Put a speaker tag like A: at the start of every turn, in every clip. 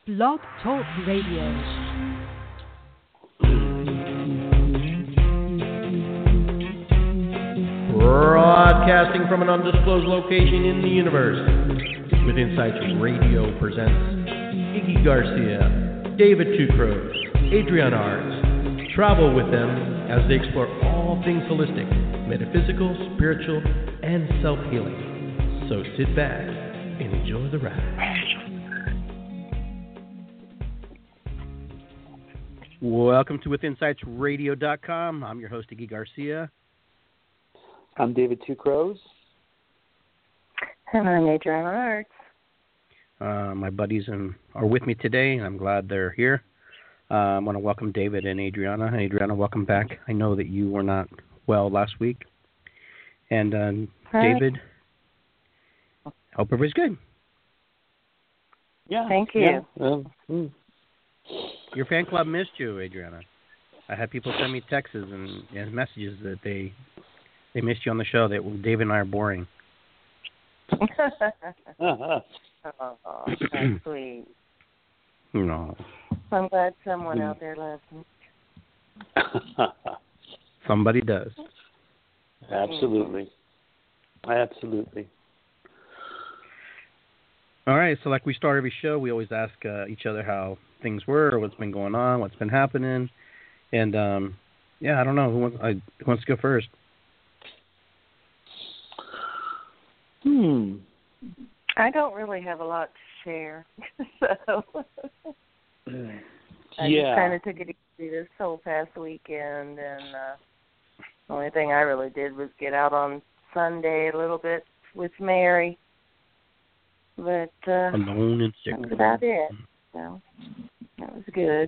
A: Blog Talk Radio.
B: Broadcasting from an undisclosed location in the universe, with Insights Radio presents Iggy Garcia, David Two Crows, Adriana Arts. Travel with them as they explore all things holistic, metaphysical, spiritual, and self-healing. So sit back and enjoy the ride. Welcome to WithinSightsRadio.com. I'm your host, Iggy Garcia.
C: I'm David Two Crows.
D: And I'm Adriana Arts.
B: My buddies are with me today, and I'm glad they're here. I want to welcome David and Adriana. Adriana, welcome back. I know that you were not well last week. And David, hope everybody's good.
C: Yeah.
D: Thank you.
C: Yeah.
B: Your fan club missed you, Adriana. I had people send me texts and messages that they missed you on the show, that David and I are boring.
D: Oh, that's sweet.
B: No.
D: I'm glad someone out there listens.
B: Somebody does.
C: Absolutely. Absolutely.
B: All right, so like we start every show, we always ask each other how things were, what's been going on, what's been happening. And, I don't know. Who wants to go first?
D: I don't really have a lot to share, so I just kind of took it easy this whole past weekend, and the only thing I really did was get out on Sunday a little bit with Mary, but
B: alone and sick.
D: That was about it. So that was good.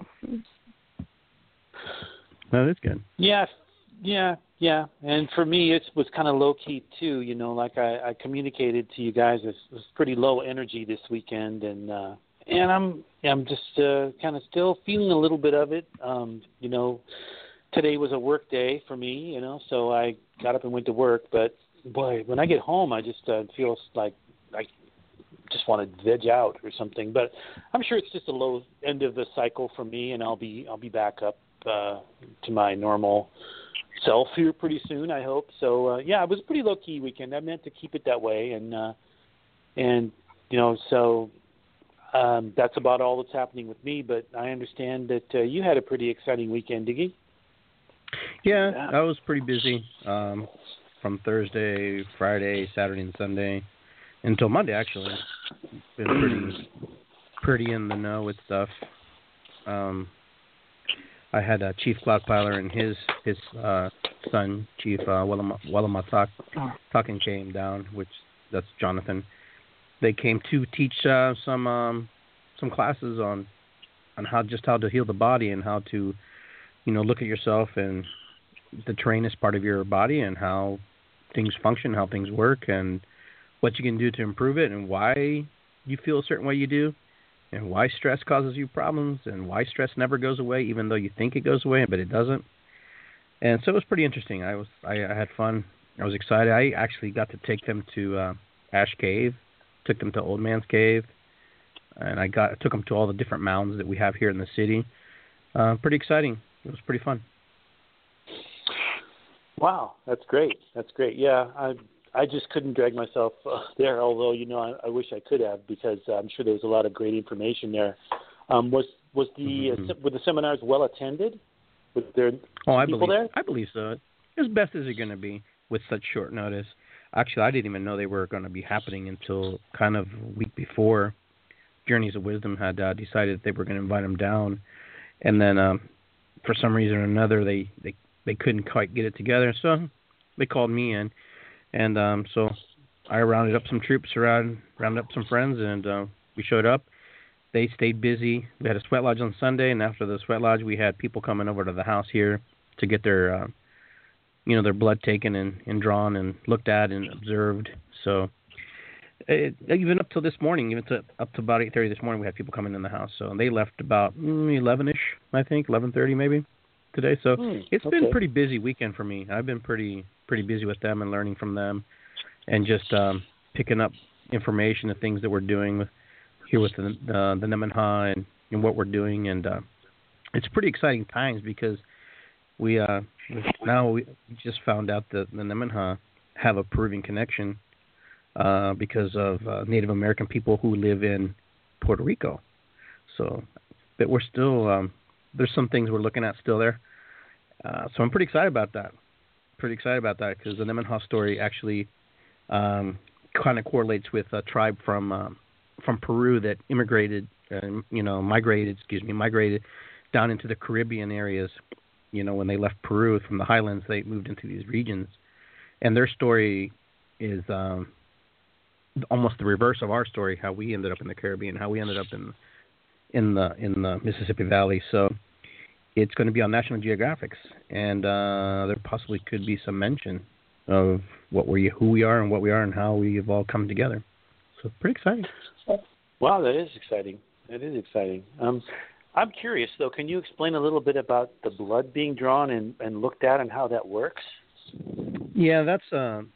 B: That is good.
C: Yeah. And for me, it was kind of low key too. You know, like I communicated to you guys, it was pretty low energy this weekend, and I'm just kind of still feeling a little bit of it. You know, today was a work day for me. You know, so I got up and went to work. But boy, when I get home, I just feel like I just want to veg out or something. But I'm sure it's just a low end of the cycle for me, and I'll be back up to my normal self here pretty soon, I hope. So it was a pretty low key weekend. I meant to keep it that way, and you know, so that's about all that's happening with me. But I understand that you had a pretty exciting weekend, Diggy.
B: Yeah, I was pretty busy from Thursday, Friday, Saturday, and Sunday until Monday. Actually, been pretty in the know with stuff. I had Chief Cloudpiler and his son, Chief Wallamatakin, came down, which that's Jonathan. They came to teach some classes on how to heal the body and how to, look at yourself, and the terrain is part of your body and how things function, how things work, and what you can do to improve it, and why you feel a certain way you do, and why stress causes you problems, and why stress never goes away, even though you think it goes away, but it doesn't. And so it was pretty interesting. I had fun. I was excited. I actually got to take them to Ash Cave, took them to Old Man's Cave, and I took them to all the different mounds that we have here in the city. Pretty exciting. It was pretty fun.
C: Wow, that's great. That's great. Yeah, I just couldn't drag myself there, although, I wish I could have, because I'm sure there was a lot of great information there. Were the seminars well attended? Was there people there?
B: I believe so. As best as they're going to be with such short notice. Actually, I didn't even know they were going to be happening until kind of a week before. Journeys of Wisdom had decided they were going to invite them down. And then for some reason or another, they couldn't quite get it together. So they called me in. And so I rounded up some troops, rounded up some friends, and we showed up. They stayed busy. We had a sweat lodge on Sunday, and after the sweat lodge, we had people coming over to the house here to get their, their blood taken and drawn and looked at and observed. So even up till this morning, up to about 8:30 this morning, we had people coming in the house. So they left about 11-ish, I think, 11:30 maybe today. So it's been a pretty busy weekend for me. I've been pretty busy with them and learning from them, and just picking up information and things that we're doing with here with the Nemenhah and what we're doing, and it's pretty exciting times because we just found out that the Nemenhah have a Peruvian connection because of Native American people who live in Puerto Rico. So, but we're still there's some things we're looking at still there. So I'm pretty excited about that. Because the Nemenhah story actually kind of correlates with a tribe from Peru that migrated down into the Caribbean areas. When they left Peru from the highlands, they moved into these regions, and their story is almost the reverse of our story. How we ended up in the Caribbean, how we ended up in the Mississippi Valley. So it's going to be on National Geographic's, and there possibly could be some mention of who we are and how we've all come together. So pretty exciting.
C: Wow, that is exciting. I'm curious though. Can you explain a little bit about the blood being drawn and looked at and how that works?
B: Yeah, that's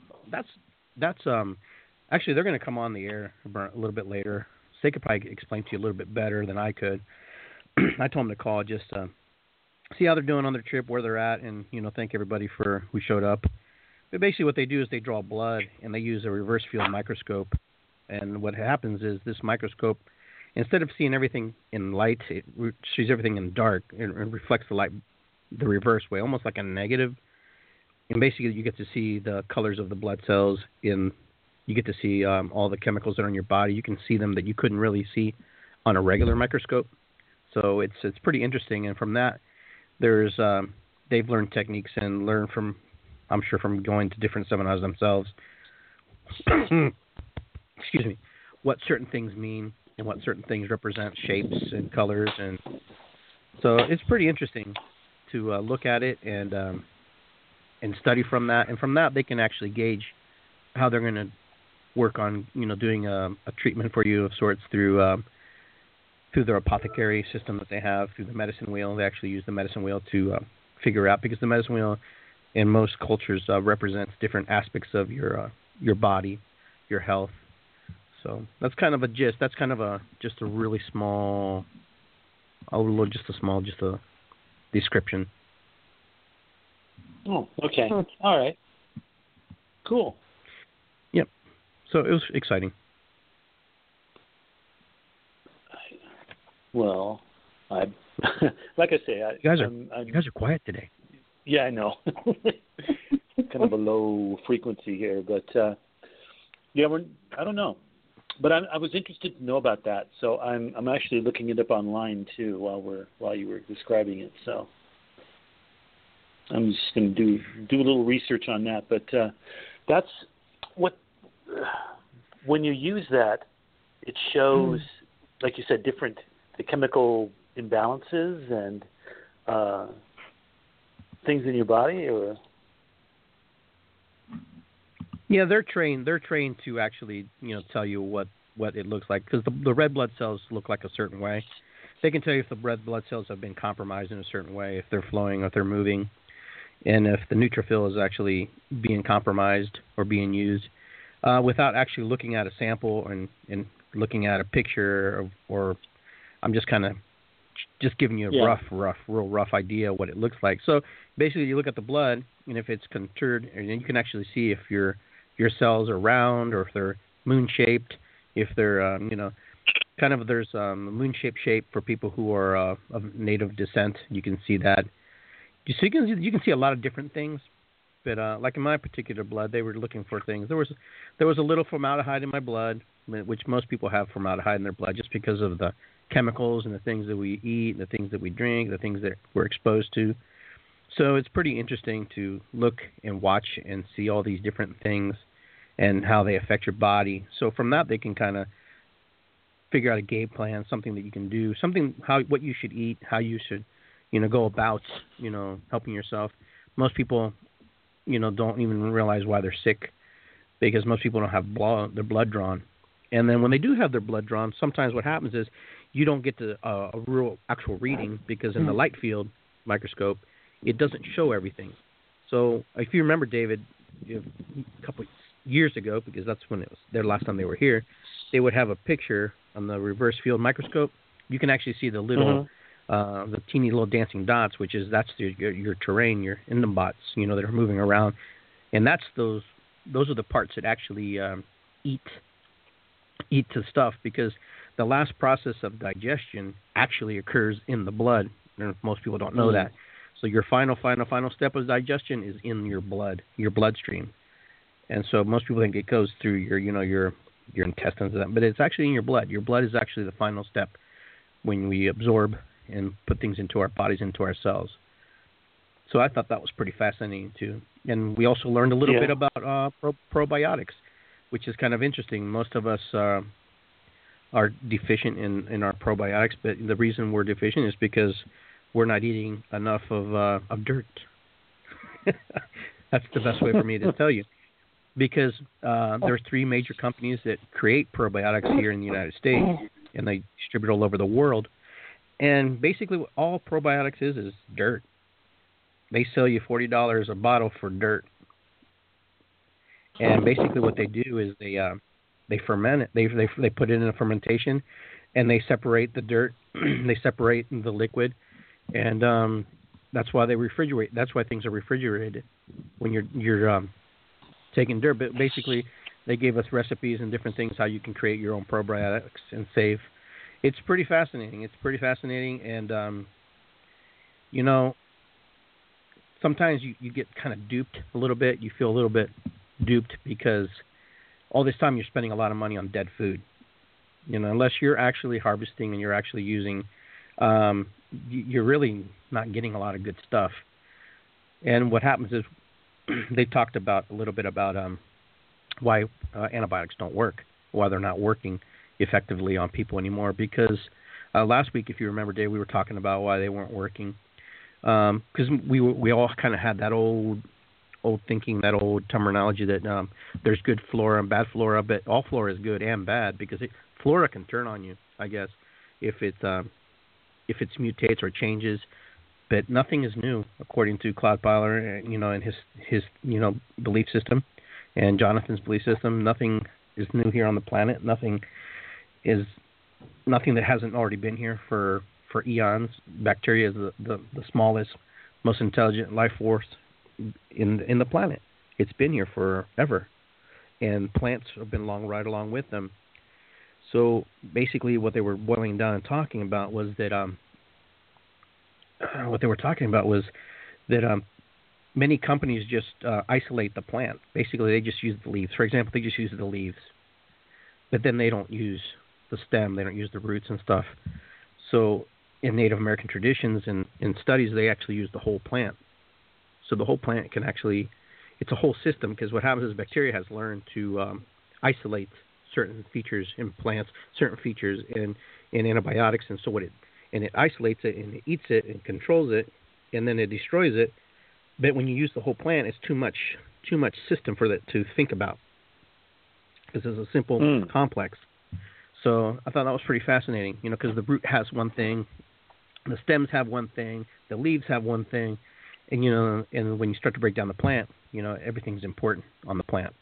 B: actually they're going to come on the air a little bit later. They could probably explain to you a little bit better than I could. I told them to call just to see how they're doing on their trip, where they're at, and thank everybody who showed up. But basically, what they do is they draw blood and they use a reverse field microscope. And what happens is this microscope, instead of seeing everything in light, it sees everything in dark and reflects the light the reverse way, almost like a negative. And basically, you get to see the colors of the blood cells. You get to see all the chemicals that are in your body. You can see them that you couldn't really see on a regular microscope. So it's pretty interesting. And from that, they've learned techniques and learned from going to different seminars themselves. Excuse me, what certain things mean and what certain things represent, shapes and colors, and so it's pretty interesting to look at it and study from that. And from that, they can actually gauge how they're going to work on doing a treatment for you of sorts through their apothecary system that they have, through the medicine wheel. They actually use the medicine wheel to figure out, because the medicine wheel in most cultures represents different aspects of your body, your health. So that's kind of a gist. That's kind of just a description.
C: Oh, okay. All right. Cool.
B: Yep. So it was exciting.
C: Well, like I say, you
B: guys are quiet today.
C: Yeah, I know. Kind of a low frequency here, but I don't know. But I was interested to know about that, so I'm actually looking it up online too while you were describing it. So I'm just going to do a little research on that. But that's what when you use that, it shows, like you said, the chemical imbalances and things in your body, or.
B: Yeah, they're trained to actually, tell you what it looks like, because the red blood cells look like a certain way. They can tell you if the red blood cells have been compromised in a certain way, if they're flowing, if they're moving, and if the neutrophil is actually being compromised or being used, without actually looking at a sample and looking at a picture, or I'm just kind of just giving you a real rough idea of what it looks like. So basically, you look at the blood, and if it's contour, and you can actually see if your cells are round or if they're moon-shaped, if they're, kind of there's a moon-shaped shape for people who are of native descent. You can see that. So you can see a lot of different things. But like in my particular blood, they were looking for things. There was a little formaldehyde in my blood, which most people have formaldehyde in their blood just because of the chemicals and the things that we eat, the things that we drink, the things that we're exposed to. So it's pretty interesting to look and watch and see all these different things and how they affect your body. So from that, they can kind of figure out a game plan, something that you can do, what you should eat, how you should, go about, helping yourself. Most people, don't even realize why they're sick, because most people don't have their blood drawn. And then when they do have their blood drawn, sometimes what happens is you don't get to a real actual reading, because in the light field microscope, it doesn't show everything. So if you remember, David, a years ago, because that's when it was their last time they were here, they would have a picture on the reverse field microscope. You can actually see the little, the teeny little dancing dots, that's your terrain, your endobots, that are moving around, and those are the parts that actually eat the stuff, because the last process of digestion actually occurs in the blood. And most people don't know that. So your final step of digestion is in your blood, your bloodstream. And so most people think it goes through your intestines, but it's actually in your blood. Your blood is actually the final step when we absorb and put things into our bodies, into our cells. So I thought that was pretty fascinating too. And we also learned a little bit about probiotics, which is kind of interesting. Most of us are deficient in our probiotics, but the reason we're deficient is because we're not eating enough of dirt. That's the best way for me to tell you. Because there are 3 major companies that create probiotics here in the United States, and they distribute all over the world. And basically what all probiotics is dirt. They sell you $40 a bottle for dirt. And basically what they do is they ferment it. They put it in a fermentation, and they separate the dirt. They separate the liquid, and that's why they refrigerate. That's why things are refrigerated when you're taking dirt. But basically, they gave us recipes and different things how you can create your own probiotics and save. It's pretty fascinating. And sometimes you get kind of duped a little bit. You feel a little bit duped because all this time you're spending a lot of money on dead food. Unless you're actually harvesting and you're actually using, you're really not getting a lot of good stuff. And what happens is they talked a little bit about why antibiotics don't work, why they're not working effectively on people anymore. Because last week, if you remember, Dave, we were talking about why they weren't working. Because we all kind of had that old thinking, that old terminology that there's good flora and bad flora, but all flora is good and bad, because flora can turn on you, I guess, if it mutates or changes. But nothing is new, according to Claude Byler, and his belief system, and Jonathan's belief system. Nothing is new here on the planet. Nothing that hasn't already been here for eons. Bacteria is the smallest, most intelligent life force in the planet. It's been here forever, and plants have been right along with them. So basically, what they were boiling down and talking about was that many companies just isolate the plant. Basically, they just use the leaves. For example, they just use the leaves, but then they don't use the stem. They don't use the roots and stuff. So in Native American traditions and in studies, they actually use the whole plant. So the whole plant can actually, it's a whole system, because what happens is bacteria has learned to isolate certain features in plants, certain features in antibiotics, and so it isolates it and it eats it and controls it, and then it destroys it. But when you use the whole plant, it's too much system for that to think about, because it's a simple complex. So I thought that was pretty fascinating, because the root has one thing, the stems have one thing, the leaves have one thing, and and when you start to break down the plant, everything's important on the plant.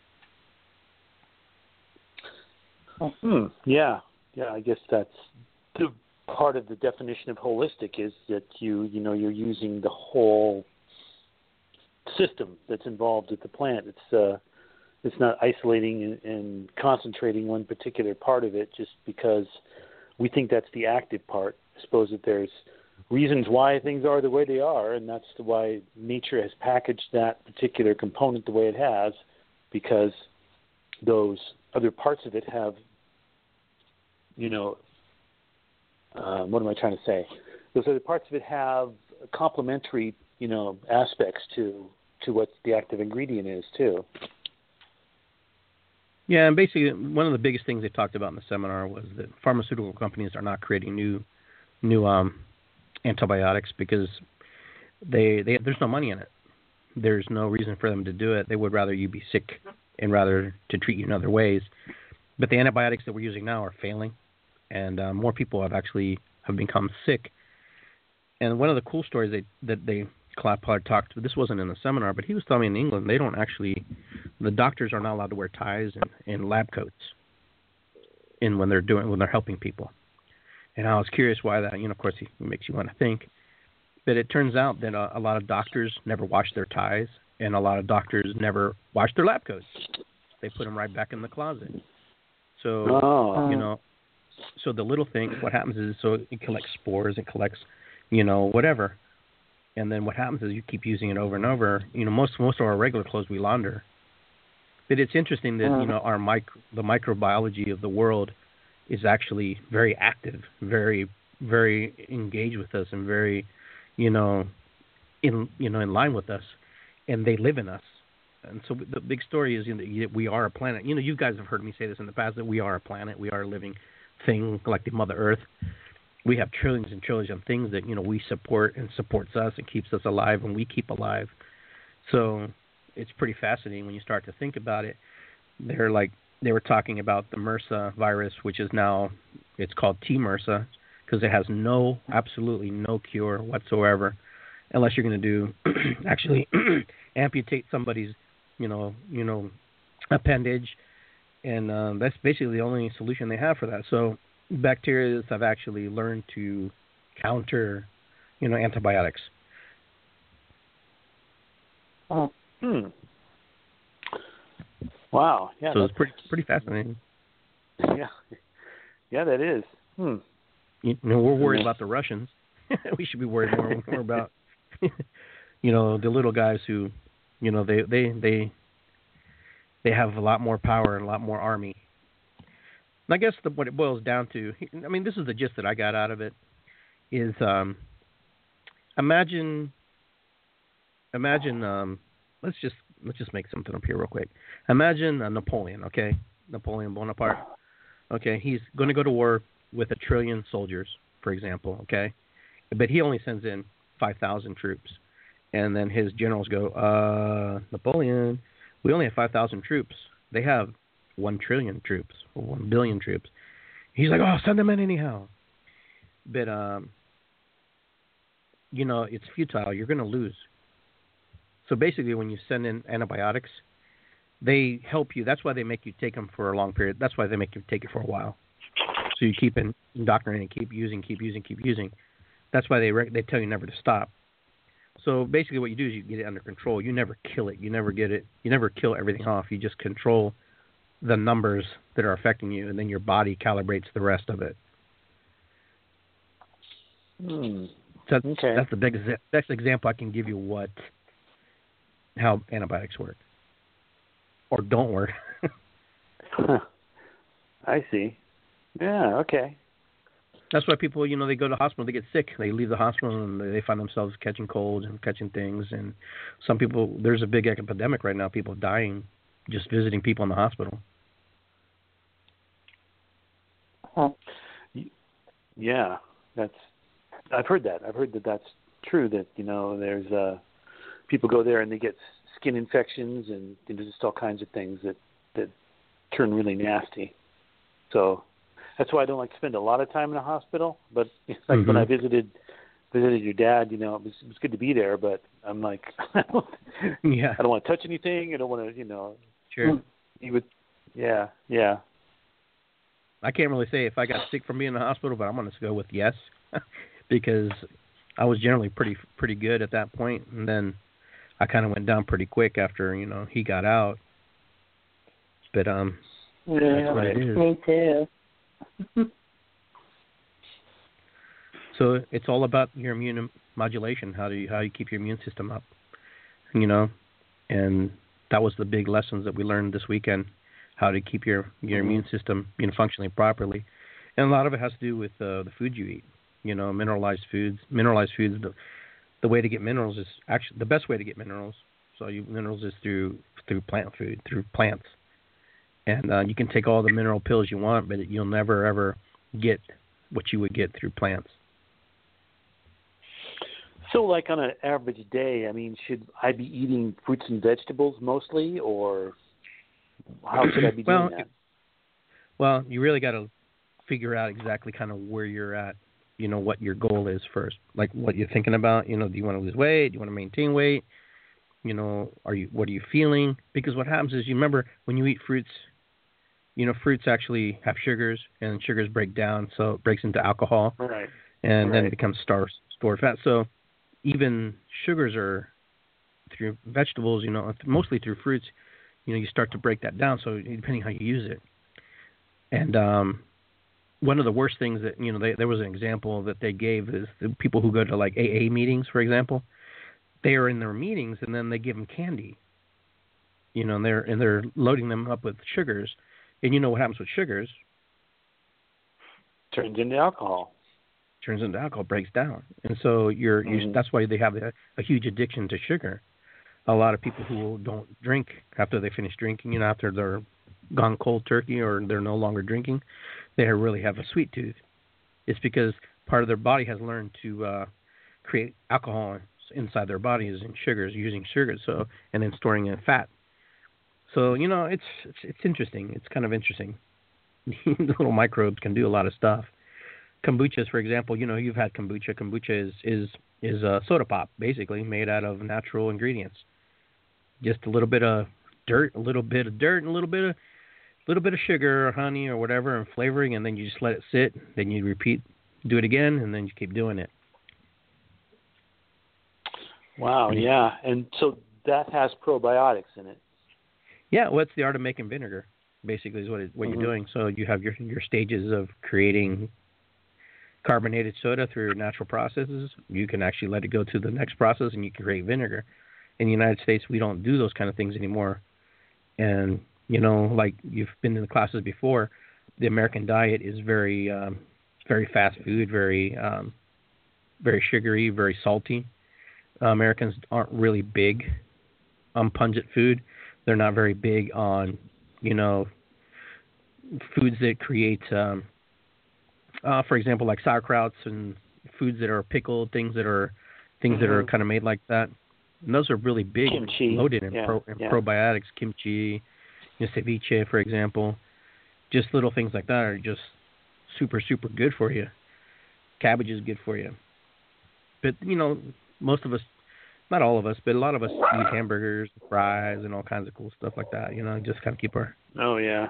C: Yeah. I guess that's the part of the definition of holistic, is that you're using the whole system that's involved with the plant. It's not isolating and concentrating one particular part of it just because we think that's the active part. I suppose that there's reasons why things are the way they are, and that's why nature has packaged that particular component the way it has, because those other parts of it have, what am I trying to say? Those other parts of it have complementary, aspects to what the active ingredient is too.
B: Yeah, and basically one of the biggest things they talked about in the seminar was that pharmaceutical companies are not creating new antibiotics because there's no money in it. There's no reason for them to do it. They would rather you be sick and rather to treat you in other ways. But the antibiotics that we're using now are failing, and more people have become sick. And one of the cool stories that they Clapard talked. This wasn't in the seminar, but he was telling me in England they don't actually. The doctors are not allowed to wear ties and lab coats when they're helping people. And I was curious why that. Of course, it makes you want to think. But it turns out that a lot of doctors never wash their ties, and a lot of doctors never wash their lab coats. They put them right back in the closet. So, so the little thing, what happens is, so it collects spores, it collects, whatever. And then what happens is you keep using it over and over. Most of our regular clothes we launder. But it's interesting that, the microbiology of the world is actually very active, very, very engaged with us and very, in line with us. And they live in us. And so the big story is that we are a planet. You guys have heard me say this in the past, that we are a planet. We are a living thing like the Mother Earth. We have trillions and trillions of things that, we support and supports us and keeps us alive and we keep alive. So it's pretty fascinating when you start to think about it. They were talking about the MRSA virus, which is now, it's called T-MRSA, because it has absolutely no cure whatsoever, unless you're going to do, actually amputate somebody's, appendage. And that's basically the only solution they have for that. So bacteria have actually learned to counter, antibiotics.
C: Oh. Wow. Yeah.
B: So it's pretty fascinating.
C: Yeah. Yeah, that is.
B: We're worried about the Russians. We should be worried more about, the little guys who, they have a lot more power and a lot more army. And I guess what it boils down to, this is the gist that I got out of it, is imagine. Let's just make something up here real quick. Imagine Napoleon, okay? Napoleon Bonaparte. Okay, he's going to go to war with 1 trillion soldiers, for example, okay? But he only sends in 5,000 troops. And then his generals go, Napoleon, we only have 5,000 troops. They have 1 trillion troops or 1 billion troops. He's like, send them in anyhow. But, it's futile. You're going to lose. So basically, when you send in antibiotics, they help you. That's why they make you take them for a long period. That's why they make you take it for a while. So you keep indoctrinating, keep using. That's why they tell you never to stop. So basically what you do is you get it under control. You never kill it. You never kill everything off. You just control the numbers that are affecting you, and then your body calibrates the rest of it. That's the best example I can give you how antibiotics work. Or don't work.
C: I see. Yeah, okay.
B: That's why people, they go to the hospital, they get sick. They leave the hospital and they find themselves catching colds and catching things. And some people, there's a big epidemic right now, people dying just visiting people in the hospital.
C: Yeah, I've heard that. I've heard that that's true, that, there's people go there and they get skin infections and just all kinds of things that turn really nasty. So that's why I don't like to spend a lot of time in a hospital. But when I visited your dad, it was good to be there. But I'm like, I don't want to touch anything. I don't want to,
B: Sure.
C: You would, yeah.
B: I can't really say if I got sick from being in the hospital, but I'm going to go with yes, because I was generally pretty good at that point, and then I kind of went down pretty quick after he got out. But that's what it is.
D: Me too.
B: So it's all about your immune modulation. How you keep your immune system up, and that was the big lessons that we learned this weekend. How to keep your immune system functioning properly, and a lot of it has to do with the food you eat. Mineralized foods. The way to get minerals is actually the best way to get minerals. So minerals is through plant food, through plants. And you can take all the mineral pills you want, but you'll never, ever get what you would get through plants.
C: So like on an average day, should I be eating fruits and vegetables mostly, or how should I be doing that?
B: Well, you really got to figure out exactly kind of where you're at, what your goal is first, like what you're thinking about. Do you want to lose weight? Do you want to maintain weight? What are you feeling? Because what happens is, you remember when you eat fruits, fruits actually have sugars, and sugars break down, so it breaks into alcohol,
C: right,
B: and then it becomes stored fat. So even sugars are through vegetables, mostly through fruits, you start to break that down. So depending how you use it, and one of the worst things that there was an example that they gave is the people who go to like AA meetings, for example. They are in their meetings, and then they give them candy, and they're loading them up with sugars, and you know what happens with sugars?
C: Turns into alcohol.
B: Breaks down, and so that's why they have a huge addiction to sugar. A lot of people who don't drink after they finish drinking, after they're gone cold turkey or they're no longer drinking, they really have a sweet tooth. It's because part of their body has learned to create alcohol inside their bodies and sugars, using sugars, and then storing in fat. So it's interesting. It's kind of interesting. The little microbes can do a lot of stuff. Kombuchas, for example, you've had kombucha. Kombucha is a soda pop, basically made out of natural ingredients. Just a little bit of dirt, and a little bit of sugar or honey or whatever and flavoring, and then you just let it sit. Then you do it again, and then you keep doing it.
C: Wow, yeah. And so that has probiotics in it.
B: Yeah, well, it's the art of making vinegar, basically, is what you're doing. So you have your stages of creating carbonated soda through natural processes. You can actually let it go to the next process, and you can create vinegar. In the United States, we don't do those kind of things anymore. And, like you've been in the classes before, the American diet is very fast food, very sugary, very salty. Americans aren't really big on pungent food. They're not very big on, foods that create, for example, like sauerkrauts and foods that are pickled, things that are kind of made like that. And those are really big,
C: kimchi,
B: loaded in probiotics. Kimchi, ceviche, for example. Just little things like that are just super, super good for you. Cabbage is good for you. But, most of us, not all of us, but a lot of us eat hamburgers, fries, and all kinds of cool stuff like that, just kind of keep our...
C: Oh, yeah.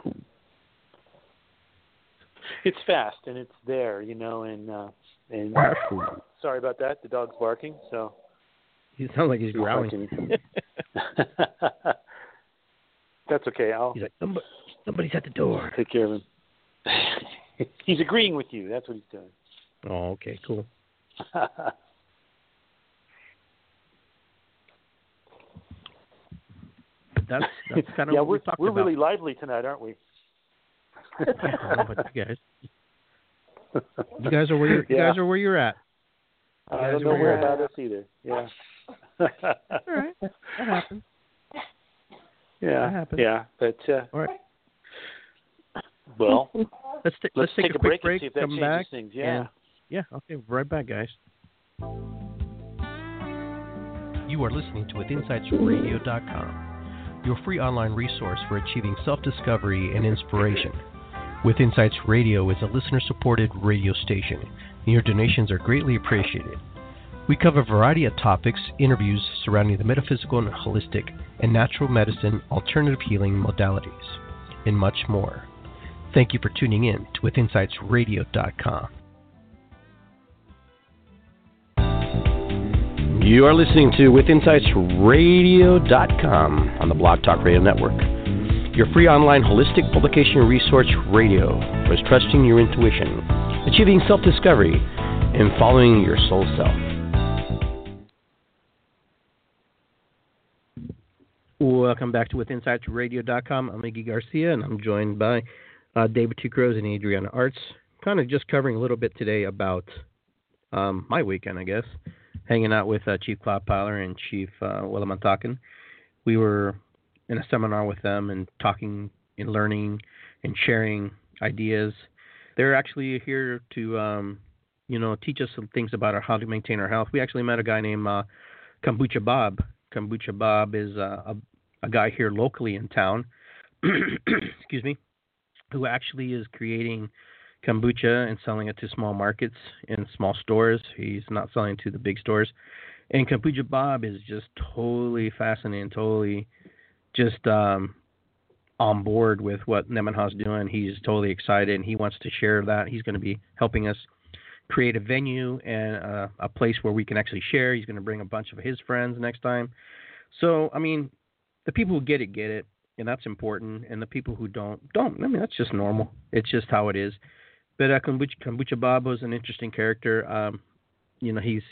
C: It's fast, and it's there, and sorry about that. The dog's barking, so...
B: He sounds like he's growling.
C: That's okay.
B: He's like, somebody's at the door.
C: Take care of him. He's agreeing with you. That's what he's doing.
B: Oh, okay, cool. That's kind of what
C: we're
B: about.
C: Really lively tonight, aren't we?
B: I don't know about you guys. You guys are where you're at.
C: I don't know where about us either. Yeah.
B: All right, that happens.
C: Yeah,
B: that happens.
C: Yeah, but
B: all right.
C: Well,
B: let's take a quick break.
C: And see if that
B: come back.
C: Things. Yeah.
B: Yeah. Okay. Right back, guys.
E: You are listening to WithinsightsRadio.com, your free online resource for achieving self-discovery and inspiration. With Insights Radio is a listener-supported radio station, and your donations are greatly appreciated. We cover a variety of topics, interviews surrounding the metaphysical and holistic and natural medicine, alternative healing modalities, and much more. Thank you for tuning in to WithinsightsRadio.com. You are listening to WithinsightsRadio.com on the Blog Talk Radio Network, your free online holistic publication resource radio for trusting your intuition, achieving self-discovery, and following your soul self.
B: Welcome back to WithinsightsRadio.com. I'm Iggy Garcia, and I'm joined by David Two Crows and Adriana Arts. Kind of just covering a little bit today about my weekend, I guess, hanging out with Chief Cloud Piler and Chief Willem Antaken. We were in a seminar with them and talking and learning and sharing ideas. They're actually here to, teach us some things about how to maintain our health. We actually met a guy named Kombucha Bob. Kombucha Bob is a guy here locally in town, excuse me, who actually is creating kombucha and selling it to small markets and small stores. He's not selling to the big stores. And Kombucha Bob is just totally fascinating, totally just on board with what Nemenhah's doing. He's totally excited, and he wants to share that. He's going to be helping us create a venue and a place where we can actually share. He's going to bring a bunch of his friends next time. So, I mean, the people who get it, and that's important. And the people who don't. I mean, that's just normal. It's just how it is. But Kombucha Bob was an interesting character. You know, he's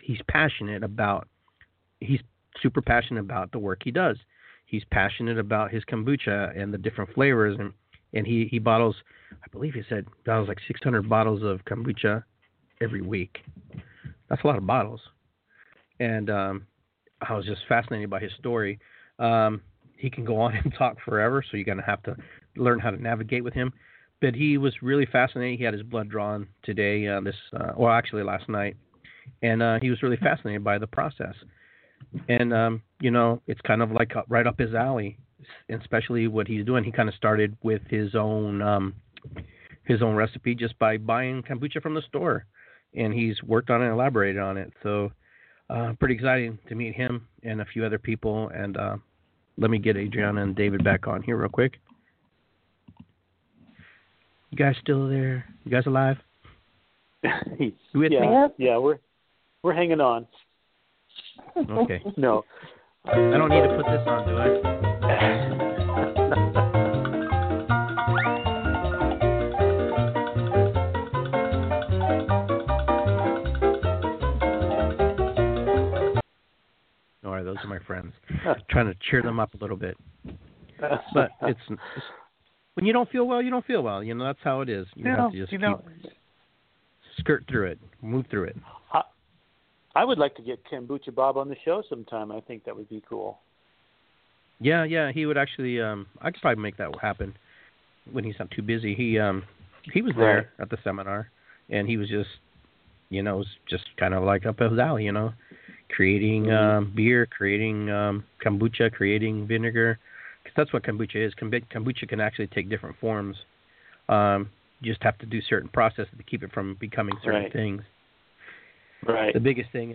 B: super passionate about the work he does. He's passionate about his kombucha and the different flavors, and he bottles, I believe he said, bottles like 600 bottles of kombucha every week. That's a lot of bottles. And I was just fascinated by his story. He can go on and talk forever, so you're going to have to learn how to navigate with him. But he was really fascinating. He had his blood drawn today, actually last night. And he was really fascinated by the process. And, you know, it's kind of like right up his alley, and especially what he's doing. He kind of started with his own recipe just by buying kombucha from the store. And he's worked on it and elaborated on it. So pretty exciting to meet him and a few other people. And let me get Adriana and David back on here real quick. You guys still there? You guys alive?
C: You
B: with me?
C: Yeah, we're hanging on.
B: Okay.
C: No.
B: I don't need to put this on, do I? All right, those are my friends. Trying to cheer them up a little bit. But it's when you don't feel well, you don't feel well. You know, that's how it is. You have to just skirt through it, move through it.
C: I would like to get Kombucha Bob on the show sometime. I think that would be cool.
B: Yeah, he would actually. I could probably make that happen when he's not too busy. He was there at the seminar, and he was just, you know, it was just kind of like up his alley, you know, creating beer, creating kombucha, creating vinegar. Because that's what kombucha is. Kombucha can actually take different forms. You just have to do certain processes to keep it from becoming certain things. Right. The biggest thing,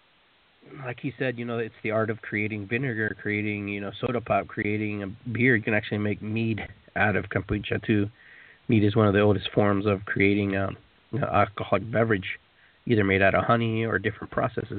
B: like he said, you know, it's the art of creating vinegar, creating, you know, soda pop, creating a beer. You can actually make mead out of kombucha too. Mead is one of the oldest forms of creating alcoholic beverage, either made out of honey or different processes.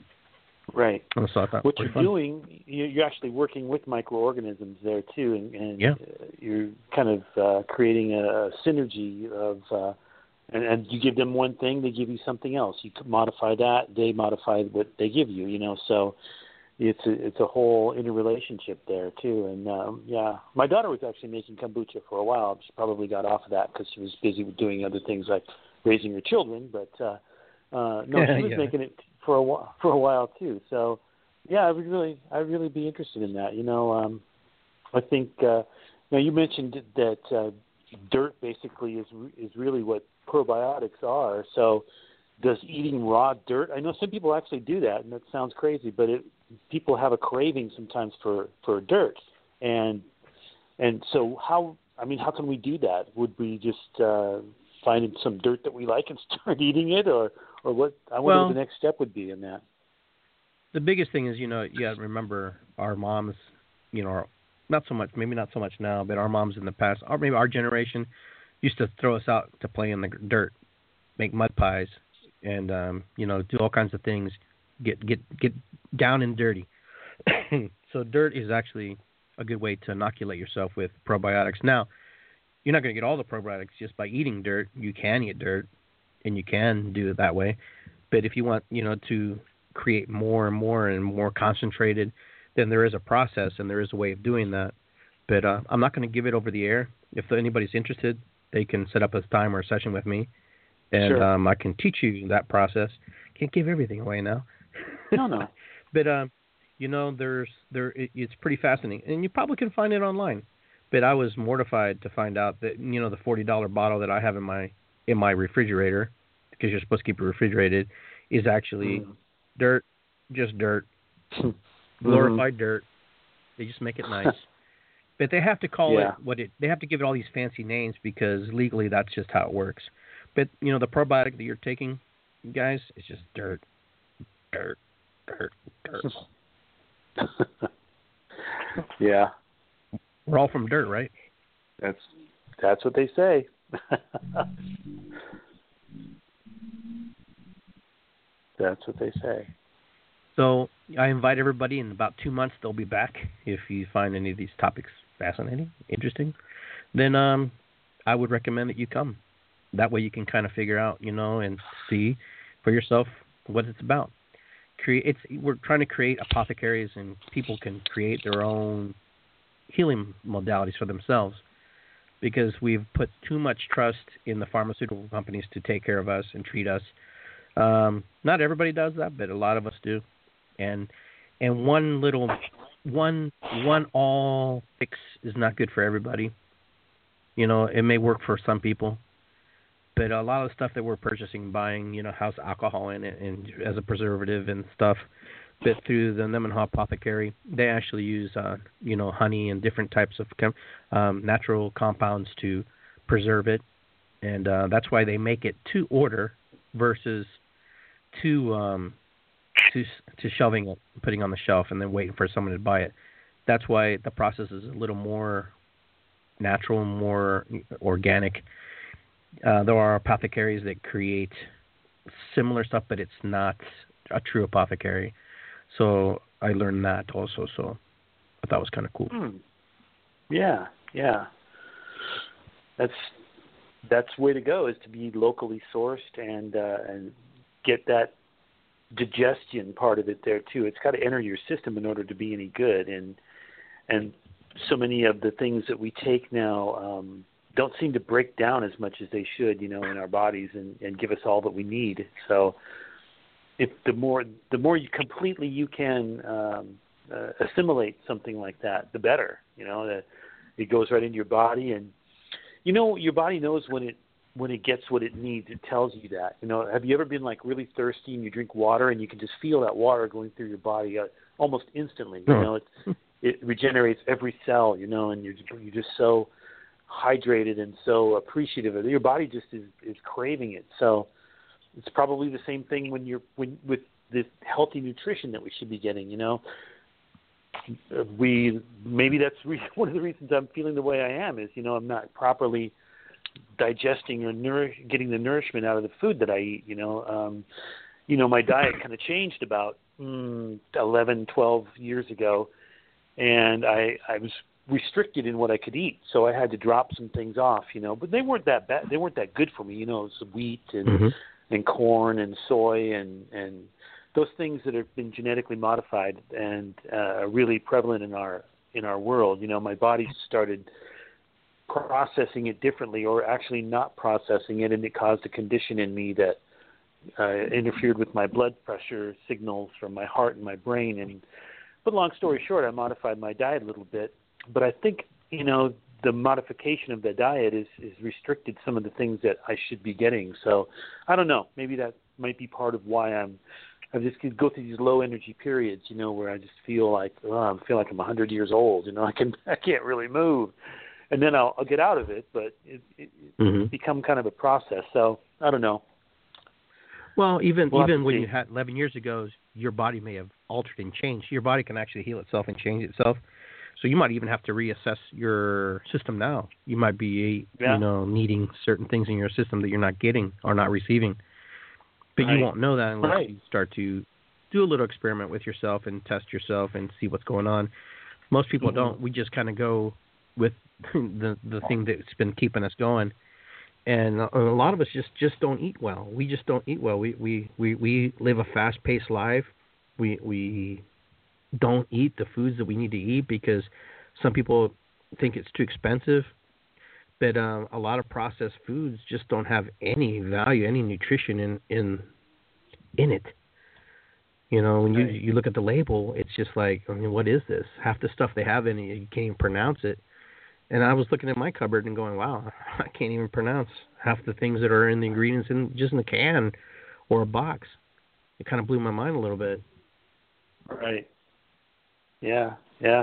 C: Right.
B: So
C: what you're doing, you're actually working with microorganisms there too, and you're kind of creating a synergy of. And you give them one thing, they give you something else. You modify that, they modify what they give you. You know, so it's a whole interrelationship there too. And my daughter was actually making kombucha for a while. She probably got off of that because she was busy with doing other things like raising her children. But she was making it for a while too. So I'd really be interested in that. You know, I think now you mentioned that dirt basically is really what probiotics are. So does eating raw dirt, I know some people actually do that, and that sounds crazy, but people have a craving sometimes for dirt. And so how can we do that? Would we just find some dirt that we like and start eating it, or what? I wonder what the next step would be in that.
B: The biggest thing is, you know, you got to remember our moms, you know, maybe not so much now, but our moms in the past, or maybe our generation, used to throw us out to play in the dirt, make mud pies, and you know, do all kinds of things, get down and dirty. So dirt is actually a good way to inoculate yourself with probiotics. Now, you're not going to get all the probiotics just by eating dirt. You can eat dirt, and you can do it that way. But if you want, you know, to create more and more and more concentrated, then there is a process and there is a way of doing that. But I'm not going to give it over the air. If anybody's interested, they can set up a time or a session with me, and I can teach you that process. Can't give everything away now.
C: No.
B: But you know, it's pretty fascinating, and you probably can find it online. But I was mortified to find out that, you know, the $40 bottle that I have in my refrigerator, because you're supposed to keep it refrigerated, is actually dirt, just dirt, glorified dirt. They just make it nice. But they have to call it they have to give it all these fancy names because legally that's just how it works. But the probiotic that you're taking, guys, is just dirt.
C: Yeah.
B: We're all from dirt, right?
C: That's what they say. That's what they say.
B: So I invite everybody. In about 2 months, they'll be back. If you find any of these topics fascinating, interesting, then I would recommend that you come. That way you can kind of figure out, and see for yourself what it's about. We're trying to create apothecaries, and people can create their own healing modalities for themselves, because we've put too much trust in the pharmaceutical companies to take care of us and treat us. Not everybody does that, but a lot of us do. And one all fix is not good for everybody. It may work for some people, but a lot of the stuff that we're purchasing, buying, has alcohol in it and as a preservative and stuff. But through the Nemenhah Apothecary, they actually use, honey and different types of natural compounds to preserve it, and that's why they make it to order versus to shelving it, putting on the shelf, and then waiting for someone to buy it. That's why the process is a little more natural, more organic. There are apothecaries that create similar stuff, but it's not a true apothecary. So I learned that also. So I thought it was kind of cool.
C: Yeah. That's the way to go, is to be locally sourced and get that digestion part of it there too. It's got to enter your system in order to be any good. And so many of the things that we take now don't seem to break down as much as they should, in our bodies and give us all that we need. So if the more you completely you can assimilate something like that, the better. That it goes right into your body, and your body knows when it gets what it needs. It tells you that. Have you ever been like really thirsty and you drink water and you can just feel that water going through your body almost instantly? It regenerates every cell, and you're just so hydrated and so appreciative of it. Your body just is craving it. So it's probably the same thing with this healthy nutrition that we should be getting. Maybe that's one of the reasons I'm feeling the way I am is I'm not properly digesting or getting the nourishment out of the food that I eat. My diet kind of changed about 11, 12 years ago, and I was restricted in what I could eat, so I had to drop some things off. But they weren't that bad. They weren't that good for me. It was wheat and corn and soy and those things that have been genetically modified and are really prevalent in our world. My body started processing it differently, or actually not processing it, and it caused a condition in me that interfered with my blood pressure signals from my heart and my brain. But long story short, I modified my diet a little bit. But I think the modification of the diet is restricted some of the things that I should be getting. So I don't know. Maybe that might be part of why I just go through these low energy periods, where I just feel like I'm 100 years old. I can't really move, and then I'll get out of it. But it's become kind of a process. So I don't know.
B: Well, even when you had 11 years ago, your body may have altered and changed. Your body can actually heal itself and change itself. So you might even have to reassess your system now. You might be, needing certain things in your system that you're not getting or not receiving. But you won't know that unless you start to do a little experiment with yourself and test yourself and see what's going on. Most people don't. We just kind of go with the thing that's been keeping us going. And a lot of us just don't eat well. We just don't eat well. We live a fast-paced life. We don't eat the foods that we need to eat because some people think it's too expensive. But a lot of processed foods just don't have any value, any nutrition in it. When you look at the label, it's just like, what is this? Half the stuff they have in it, you can't even pronounce it. And I was looking at my cupboard and going, wow, I can't even pronounce half the things that are in the ingredients just in a can or a box. It kind of blew my mind a little bit.
C: Right. Yeah.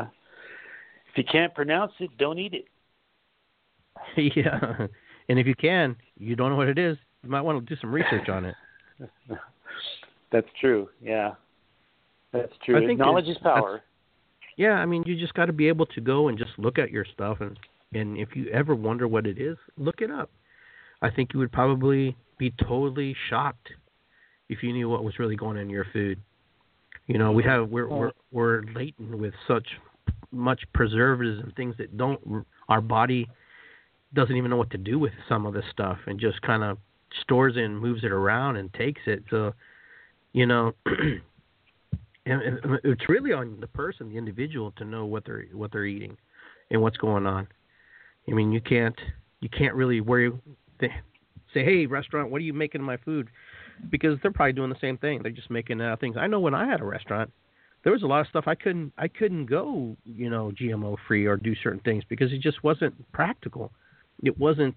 C: If you can't pronounce it, don't eat it.
B: Yeah. And if you can, you don't know what it is, You might want to do some research on it.
C: That's true. Yeah, that's true.
B: I think
C: knowledge is power.
B: Yeah, I mean, you just got to be able to go and just look at your stuff, and if you ever wonder what it is, look it up. I think you would probably be totally shocked if you knew what was really going on in your food. You know, we're laden with such much preservatives and things that our body doesn't even know what to do with some of this stuff, and just kind of stores it and moves it around and takes it. So, you know, and it's really on the person, the individual, to know what they're eating and what's going on. I mean, you can't really say, hey, restaurant, what are you making in my food? Because they're probably doing the same thing. They're just making things. I know when I had a restaurant, there was a lot of stuff I couldn't go, you know, GMO free or do certain things because it just wasn't practical. It wasn't.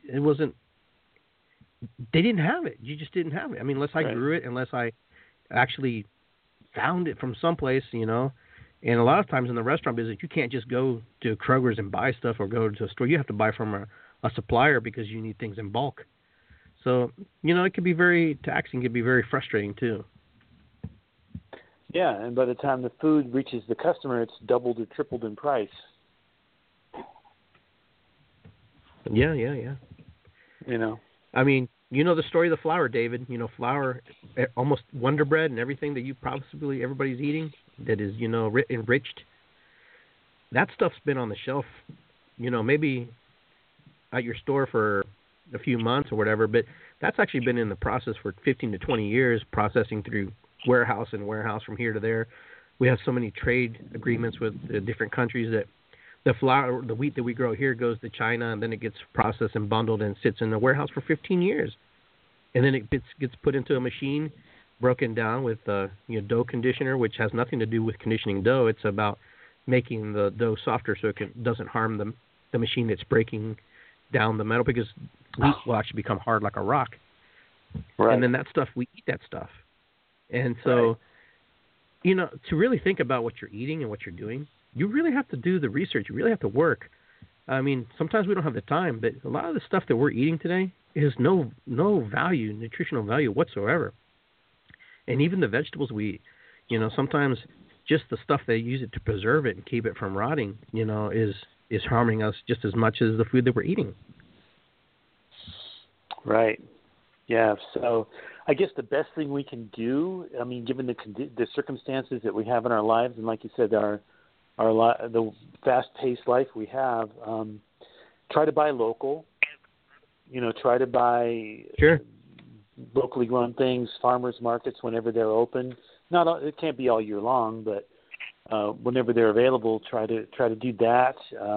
B: They didn't have it. You just didn't have it. I mean, unless I grew it, unless I actually found it from someplace, you know. And a lot of times in the restaurant business, you can't just go to Kroger's and buy stuff or go to a store. You have to buy from a supplier because you need things in bulk. So, you know, it can be very taxing. It can be very frustrating too.
C: Yeah, and by the time the food reaches the customer, it's doubled or tripled in price.
B: Yeah.
C: You know.
B: I mean, you know the story of the flour, David. You know, flour, almost Wonder Bread and everything that everybody's eating that is, you know, enriched. That stuff's been on the shelf, you know, maybe at your store for a few months or whatever, but that's actually been in the process for 15 to 20 years, processing through warehouse from here to there. We have so many trade agreements with different countries that the wheat that we grow here goes to China, and then it gets processed and bundled and sits in the warehouse for 15 years. And then it gets put into a machine, broken down with dough conditioner, which has nothing to do with conditioning dough. It's about making the dough softer so it doesn't harm the machine that's breaking down the metal, because wheat will actually become hard like a rock.
C: Right.
B: And then that stuff, we eat that stuff. And so, you know, to really think about what you're eating and what you're doing, you really have to do the research. You really have to work. I mean, sometimes we don't have the time, but a lot of the stuff that we're eating today is no value, nutritional value whatsoever. And even the vegetables we eat, you know, sometimes just the stuff they use it to preserve it and keep it from rotting, you know, is harming us just as much as the food that we're eating. Right.
C: Yeah. So I guess the best thing we can do, I mean, given the circumstances that we have in our lives, and like you said, the fast-paced life we have, try to buy local. You know, try to buy locally grown things, farmers markets whenever they're open. It can't be all year long, but whenever they're available, try to do that.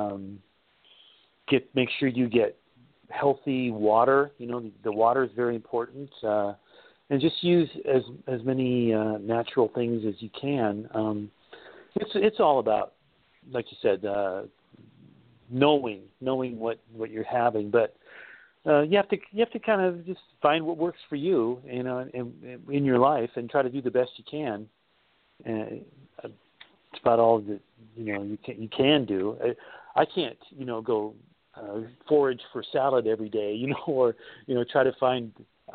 C: Make sure you get healthy water. You know, the water is very important, and just use as many natural things as you can. It's all about, like you said, knowing what you're having, but you have to kind of just find what works for you, you know, in your life, and try to do the best you can. And it's about all that you can do. I can't go forage for salad every day, or try to find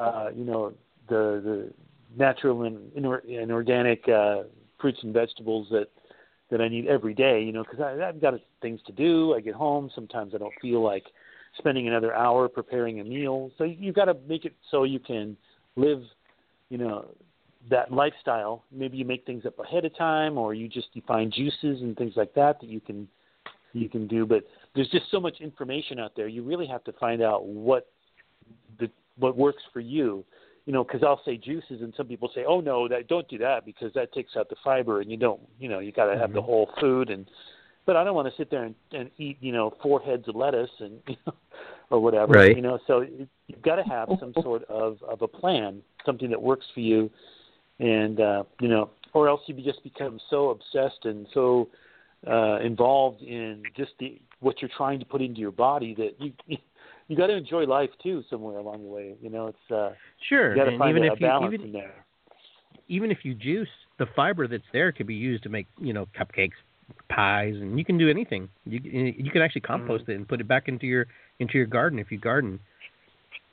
C: the natural and organic fruits and vegetables that I need every day, because I've got things to do. I get home. Sometimes I don't feel like spending another hour preparing a meal. So you've got to make it so you can live, that lifestyle. Maybe you make things up ahead of time, or you find juices and things like that you can do. But there's just so much information out there. You really have to find out what works for you. Because I'll say juices, and some people say, "Oh no, don't do that because that takes out the fiber, and you don't, you got to have the whole food." But I don't want to sit there and eat, 4 heads of lettuce and or whatever,
B: right.
C: So you've got to have some sort of a plan, something that works for you, and or else you just become so obsessed and so involved in just what you're trying to put into your body that you got to enjoy life too somewhere along the way. It's
B: sure.
C: You got to
B: and
C: find
B: even
C: a balance in there.
B: Even if you juice, the fiber that's there could be used to make cupcakes, pies, and you can do anything. You can actually compost it and put it back into your garden if you garden.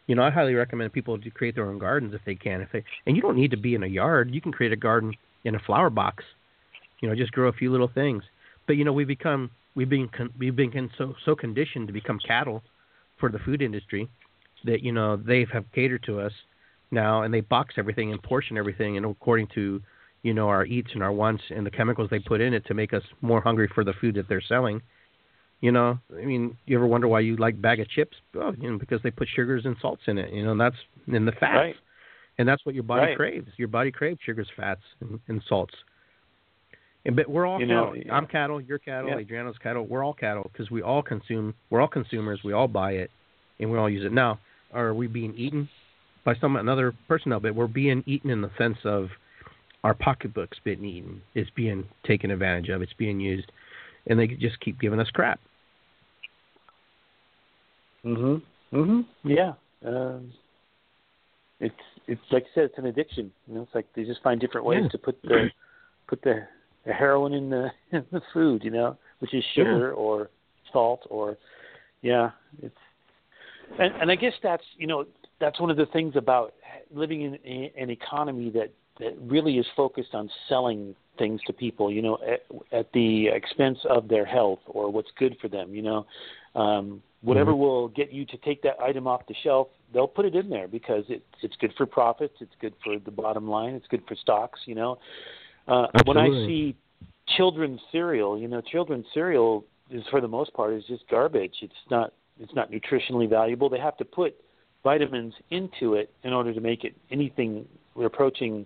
B: You know, I highly recommend people to create their own gardens if they can. And you don't need to be in a yard. You can create a garden in a flower box. You know, just grow a few little things. But you know, we've been so conditioned to become cattle for the food industry that, you know, they have catered to us now, and they box everything and portion everything, and according to, you know, our eats and our wants and the chemicals they put in it to make us more hungry for the food that they're selling. You know, I mean, you ever wonder why you like bag of chips? Oh, you know, because they put sugars and salts in it. You know, and that's in the fats,
C: Right.
B: and that's what your body
C: Right.
B: craves. Your body craves sugars, fats, and salts. And but we're all
C: You
B: cattle.
C: know, yeah.
B: I'm cattle. You're cattle.
C: Yeah.
B: Adriano's cattle. We're all cattle because we all consume. We're all consumers. We all buy it, and we all use it. Now, are we being eaten by another person? No, but we're being eaten in the sense of our pocketbook's being eaten. It's being taken advantage of. It's being used, and they just keep giving us crap.
C: Yeah. It's like I said, it's an addiction. You know, it's like they just find different ways to put the heroin in the food. You know, which is sugar or salt or it's and I guess that's, you know, that's one of the things about living in an economy that really is focused on selling things to people, you know, at the expense of their health or what's good for them, you know. Whatever will get you to take that item off the shelf, they'll put it in there because it's good for profits, it's good for the bottom line, it's good for stocks, you know. When I see children's cereal, you know, children's cereal is for the most part is just garbage. It's not nutritionally valuable. They have to put vitamins into it in order to make it anything approaching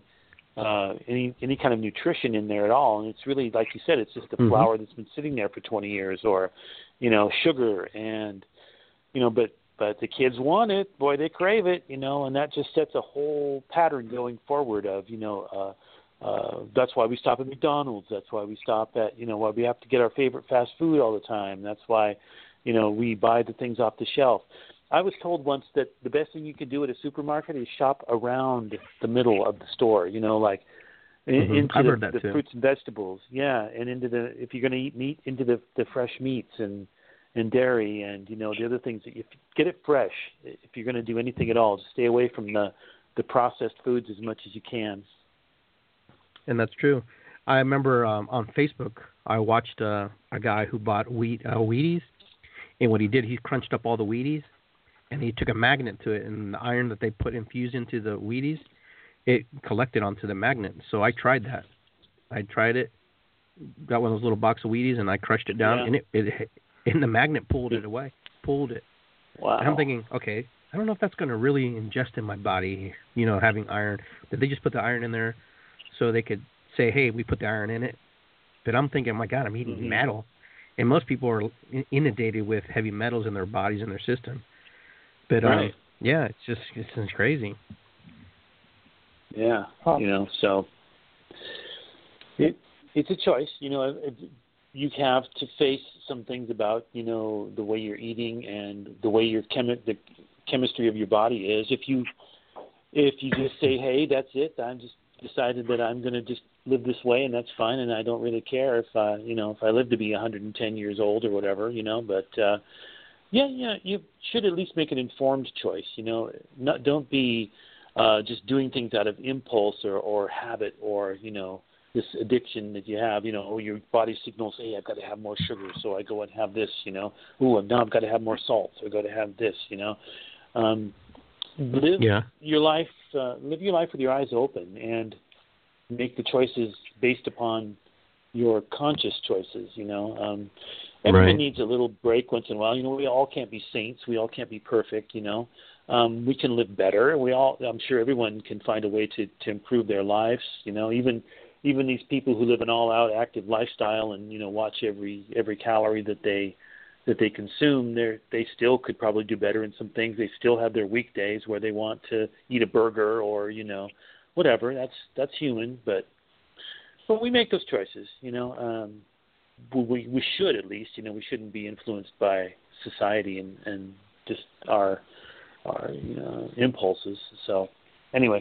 C: any kind of nutrition in there at all. And it's really, like you said, it's just a flour that's been sitting there for 20 years, or, you know, sugar, and, you know, but the kids want it, boy, they crave it, you know, and that just sets a whole pattern going forward of, you know, that's why we stop at McDonald's. That's why we stop at, you know, why we have to get our favorite fast food all the time. That's why, you know, we buy the things off the shelf. I was told once that the best thing you can do at a supermarket is shop around the middle of the store, you know, like into the fruits and vegetables. Yeah, and into if you're going to eat meat, into the fresh meats and dairy and, you know, the other things. If get it fresh, if you're going to do anything at all, just stay away from the processed foods as much as you can.
B: And that's true. I remember on Facebook, I watched a guy who bought Wheaties, and what he did, he crunched up all the Wheaties, and he took a magnet to it, and the iron that they put infused into the Wheaties, it collected onto the magnet. So I tried that. I tried it, got one of those little box of Wheaties, and I crushed it down, and and the magnet pulled it away, pulled it.
C: Wow.
B: And I'm thinking, okay, I don't know if that's going to really ingest in my body, you know, having iron. Did they just put the iron in there so they could say, hey, we put the iron in it? But I'm thinking, my God, I'm eating metal. And most people are inundated with heavy metals in their bodies and their system. But yeah, it's crazy.
C: Yeah, you know, so it's a choice. You know, you have to face some things about, you know, the way you're eating and the way the chemistry of your body is. If you just say, hey, that's it, I'm just decided that I'm going to just live this way, and that's fine, and I don't really care if I live to be 110 years old or whatever, you know. But you should at least make an informed choice. You know, don't be just doing things out of impulse or habit, or, you know, this addiction that you have. You know, your body signals, hey, I've got to have more sugar, so I go and have this. You know, now I've got to have more salt, so I got to have this. You know, live your life with your eyes open and make the choices based upon your conscious choices. You know, everyone needs a little break once in a while. You know, we all can't be saints. We all can't be perfect. You know, we can live better. I'm sure everyone can find a way to improve their lives. You know, even these people who live an all-out active lifestyle and, you know, watch every calorie that they consume, they still could probably do better in some things. They still have their weekdays where they want to eat a burger or, you know, whatever. That's human, but we make those choices. You know, we should, at least. You know, we shouldn't be influenced by society and just our you know, impulses. So anyway,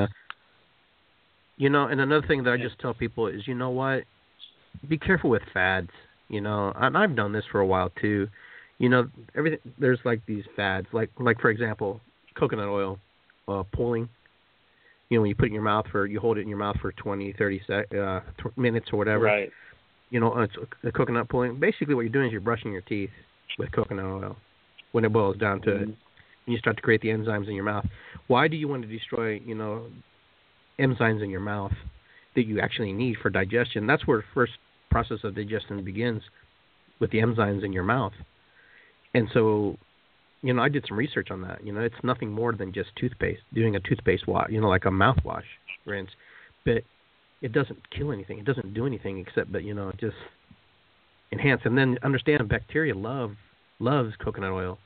B: you know, and another thing that I just tell people is, you know what, be careful with fads. You know, and I've done this for a while too. You know, there's like these fads, like for example, coconut oil pulling. You know, when you put it in your mouth you hold it in your mouth for 20, 30 minutes or whatever.
C: Right.
B: You know, it's a coconut pulling. Basically, what you're doing is you're brushing your teeth with coconut oil when it boils down to it. And you start to create the enzymes in your mouth. Why do you want to destroy, you know, enzymes in your mouth that you actually need for digestion? That's where the first process of digestion begins, with the enzymes in your mouth. And so, you know, I did some research on that. You know, it's nothing more than just toothpaste, doing a toothpaste wash, you know, like a mouthwash rinse. But it doesn't kill anything. It doesn't do anything except, but, you know, just enhance. And then understand, bacteria loves coconut oil.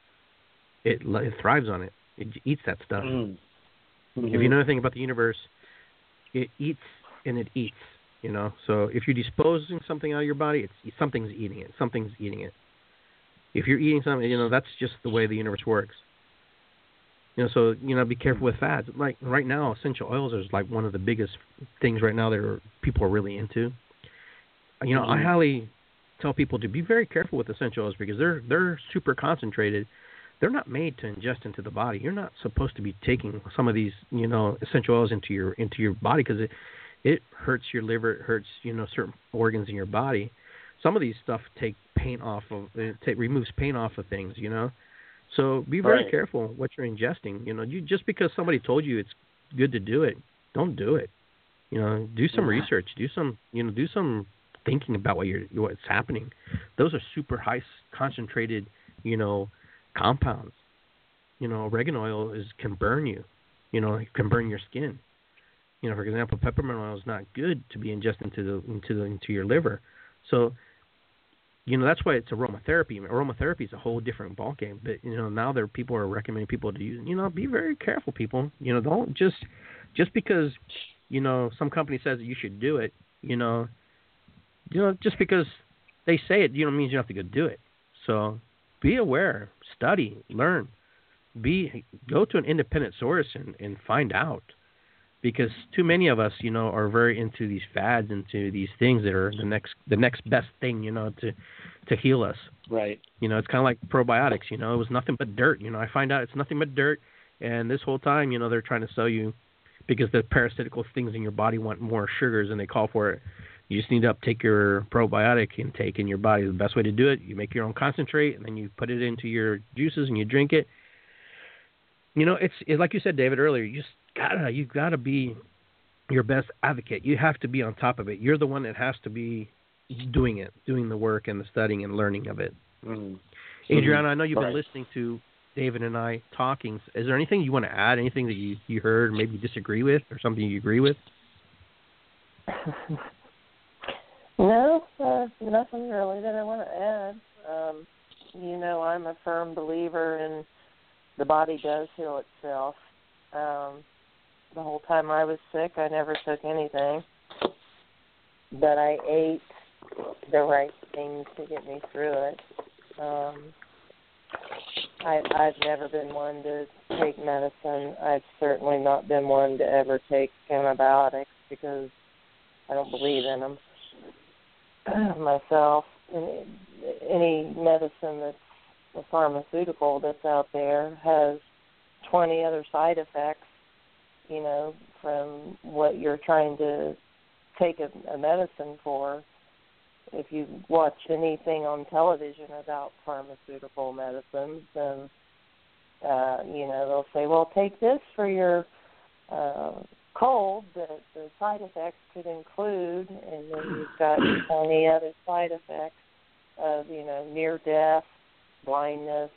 B: It thrives on it. It eats that stuff.
C: Mm-hmm.
B: If you know anything about the universe, it eats and it eats. You know, so if you're disposing something out of your body, something's eating it. Something's eating it. If you're eating something, you know, that's just the way the universe works. You know, so, you know, be careful with fads. Like right now, essential oils is like one of the biggest things right now that people are really into. You know, I highly tell people to be very careful with essential oils because they're super concentrated. They're not made to ingest into the body. You're not supposed to be taking some of these, you know, essential oils into your body because it hurts your liver. It hurts, you know, certain organs in your body. Some of these stuff removes pain off of things, you know. So be very careful what you're ingesting. You know, just because somebody told you it's good to do it, don't do it. You know, do some research. Do some thinking about what's happening. Those are super high concentrated, you know, compounds. You know, oregano oil can burn you. You know, it can burn your skin. You know, for example, peppermint oil is not good to be ingested into your liver. So, you know, that's why it's aromatherapy. Aromatherapy is a whole different ballgame. But, you know, now people are recommending people to use. You know, be very careful, people. You know, don't just because, you know, some company says that you should do it. You know, just because they say it, you know, means you have to go do it. So, be aware, study, learn, go to an independent source and find out. Because too many of us, you know, are very into these fads, into these things that are the next best thing, you know, to heal us.
C: Right.
B: You know, it's kind of like probiotics. You know, it was nothing but dirt. You know, I find out it's nothing but dirt, and this whole time, you know, they're trying to sell you because the parasitical things in your body want more sugars, and they call for it. You just need to uptake your probiotic intake in your body. The best way to do it, you make your own concentrate, and then you put it into your juices and you drink it. You know, it's like you said, David, earlier. You've gotta be your best advocate. You have to be on top of it. You're the one that has to be doing the work and the studying and learning of it.
C: Mm-hmm.
B: Adriana, I know you've been listening to David and I talking. Is there anything you want to add? Anything that you heard, maybe you disagree with, or something you agree with?
D: No, nothing really that I want to add. You know, I'm a firm believer in the body does heal itself. The whole time I was sick, I never took anything, but I ate the right things to get me through it. I've never been one to take medicine. I've certainly not been one to ever take antibiotics because I don't believe in them myself. Any medicine that's a pharmaceutical that's out there has 20 other side effects, you know, from what you're trying to take a medicine for. If you watch anything on television about pharmaceutical medicines, then, you know, they'll say, well, take this for your cold, but the side effects could include, and then you've got 20 other side effects of, you know, near death, blindness,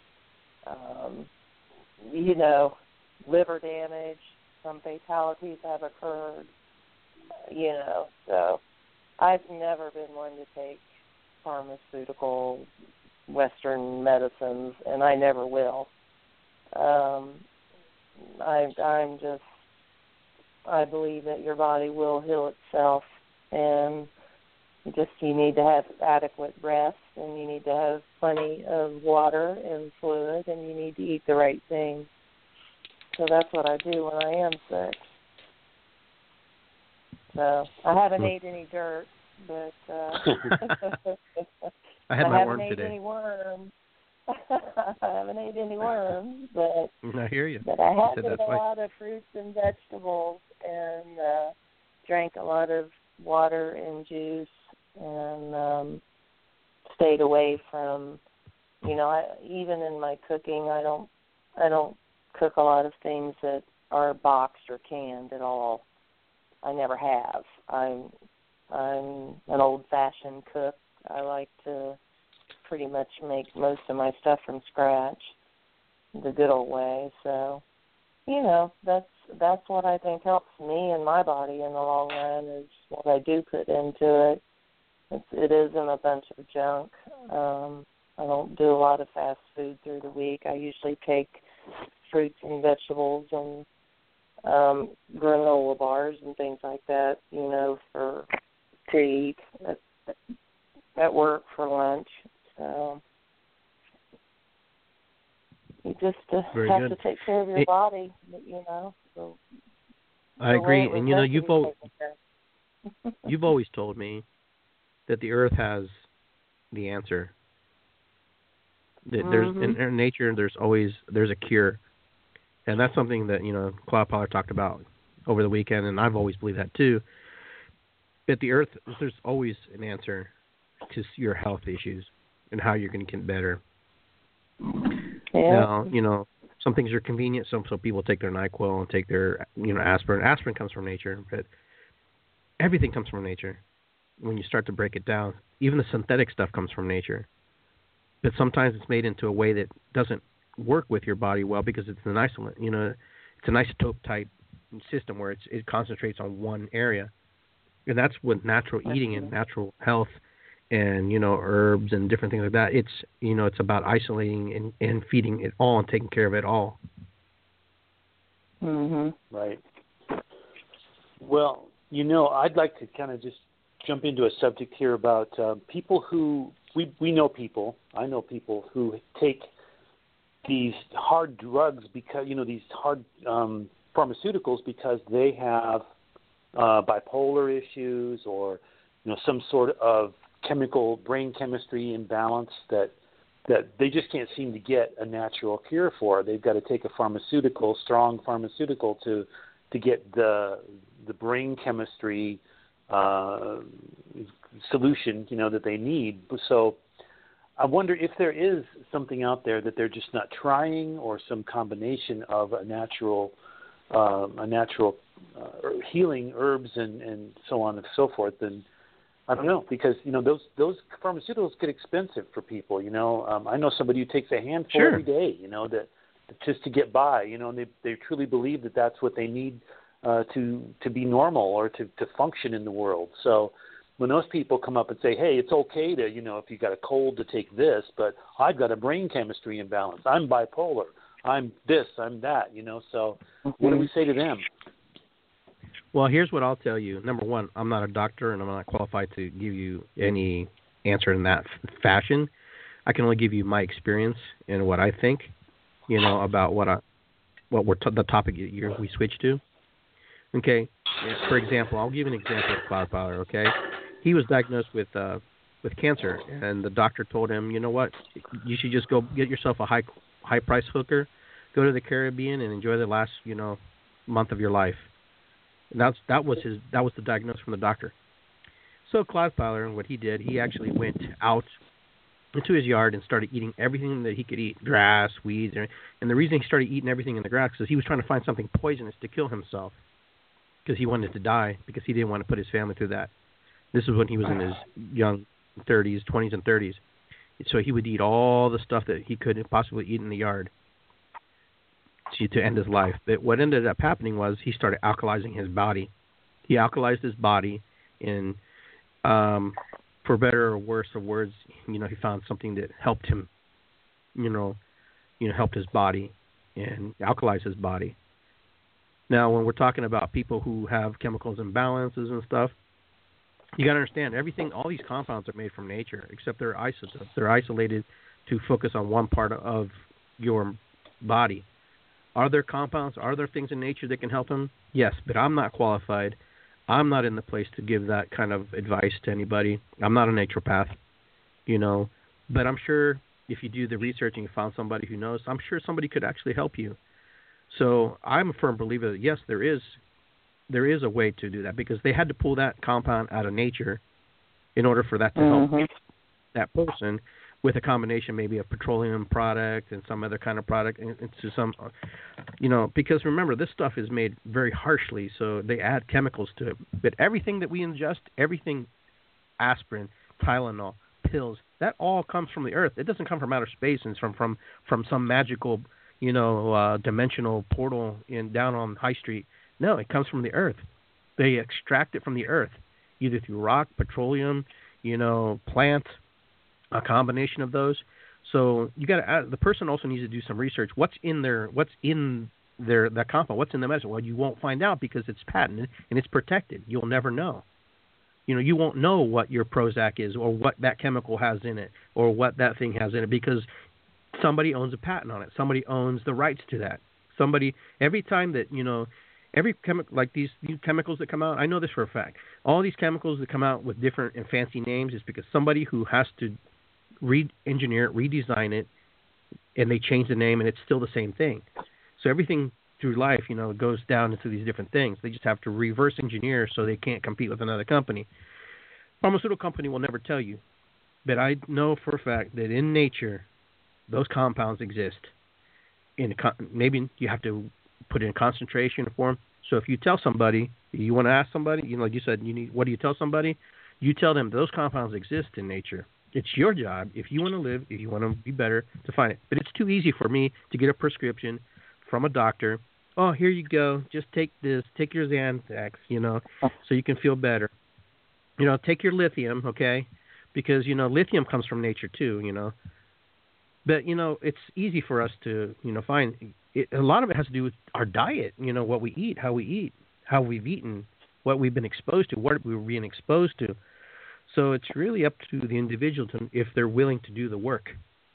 D: you know, liver damage. Some fatalities have occurred, you know. So I've never been one to take pharmaceutical Western medicines, and I never will. I believe that your body will heal itself, and you need to have adequate rest, and you need to have plenty of water and fluid, and you need to eat the right things. So that's what I do when I am sick. So I haven't ate any dirt, but
B: I had my
D: haven't
B: worm
D: ate
B: today.
D: any worms. I haven't ate any worms, but
B: I hear you.
D: But I have
B: said
D: ate
B: that's
D: a
B: why.
D: lot of fruits and vegetables, and drank a lot of water and juice, and stayed away from, even in my cooking, I don't cook a lot of things that are boxed or canned at all. I never have. I'm an old-fashioned cook. I like to pretty much make most of my stuff from scratch, the good old way. So, that's what I think helps me and my body in the long run is what I do put into it. It isn't a bunch of junk. I don't do a lot of fast food through the week. I usually take fruits and vegetables and granola bars and things like that, to eat at work for lunch. So you just have to take care of your body, So
B: I agree, and you've always told me that the earth has the answer. That there's in nature, there's a cure, and that's something that Cloud Power talked about over the weekend, and I've always believed that too. At the earth, there's always an answer to your health issues and how you're going to get better.
D: Yeah.
B: Now, some things are convenient. Some people take their NyQuil and take their aspirin. Aspirin comes from nature, but everything comes from nature. When you start to break it down, even the synthetic stuff comes from nature. But sometimes it's made into a way that doesn't work with your body well because it's an isolate. It's an isotope type system where it concentrates on one area, and that's with natural eating and natural health, and herbs and different things like that. It's about isolating and feeding it all and taking care of it all.
D: Mhm.
C: Right. Well, I'd like to kind of just jump into a subject here about people who we know people. I know people who take these hard drugs because these hard pharmaceuticals because they have bipolar issues or some sort of brain chemistry imbalance that they just can't seem to get a natural cure for. They've got to take a strong pharmaceutical to get the brain chemistry solution that they need. So I wonder if there is something out there that they're just not trying, or some combination of a natural healing herbs and so on and so forth. And I don't know, because those pharmaceuticals get expensive for people. I know somebody who takes a handful every day. That just to get by. And they truly believe that that's what they need to be normal or to function in the world. So when those people come up and say, hey, it's okay to, if you got a cold, to take this, but I've got a brain chemistry imbalance, I'm bipolar, I'm this, I'm that, so what do we say to them?
B: Well, here's what I'll tell you. Number one, I'm not a doctor, and I'm not qualified to give you any answer in that fashion. I can only give you my experience and what I think, about the topic we switched to. Okay, for example, I'll give an example of Cloud Power. Okay, he was diagnosed with cancer, and the doctor told him, you know what, you should just go get yourself a high price hooker, go to the Caribbean, and enjoy the last month of your life. And that was the diagnosis from the doctor. So Cloud Power, what he did, he actually went out into his yard and started eating everything that he could eat, grass, weeds, and the reason he started eating everything in the grass is he was trying to find something poisonous to kill himself, because he wanted to die, because he didn't want to put his family through that. This is when he was in his young 20s and 30s. So he would eat all the stuff that he could possibly eat in the yard to end his life. But what ended up happening was he started alkalizing his body. He alkalized his body, and for better or worse of words, he found something that helped him, helped his body and alkalize his body. Now, when we're talking about people who have chemicals imbalances and stuff, you got to understand all these compounds are made from nature, except they're isotopes. They're isolated to focus on one part of your body. Are there compounds? Are there things in nature that can help them? Yes, but I'm not qualified. I'm not in the place to give that kind of advice to anybody. I'm not a naturopath, but I'm sure if you do the research and you found somebody who knows, I'm sure somebody could actually help you. So I'm a firm believer that, yes, there is a way to do that, because they had to pull that compound out of nature in order for that to help that person with a combination maybe of petroleum product and some other kind of product into some, because remember, this stuff is made very harshly, so they add chemicals to it. But everything that we ingest, everything, aspirin, Tylenol, pills, that all comes from the earth. It doesn't come from outer space and from some magical, dimensional portal down on High Street. No, it comes from the earth. They extract it from the earth, either through rock, petroleum, plant, a combination of those. So the person also needs to do some research. What's in that compound? What's in the medicine? Well, you won't find out because it's patented and it's protected. You'll never know. You won't know what your Prozac is, or what that chemical has in it, or what that thing has in it, because somebody owns a patent on it. Somebody owns the rights to that. Every time that, every chemical, like these new chemicals that come out, I know this for a fact. All these chemicals that come out with different and fancy names is because somebody who has to re-engineer it, redesign it, and they change the name, and it's still the same thing. So everything through life, goes down into these different things. They just have to reverse engineer so they can't compete with another company. Pharmaceutical company will never tell you, but I know for a fact that in nature, those compounds exist. Maybe you have to put it in concentration form. So if you tell somebody, you want to ask somebody, like you said, what do you tell somebody? You tell them those compounds exist in nature. It's your job, if you want to live, if you want to be better, to find it. But it's too easy for me to get a prescription from a doctor. Oh, here you go. Just take this. Take your Xanax, so you can feel better. Take your lithium, okay? Because, lithium comes from nature too, But, it's easy for us to, find. A lot of it has to do with our diet, what we eat, how we've eaten, what we've been exposed to, what we're being exposed to. So it's really up to the individual if they're willing to do the work.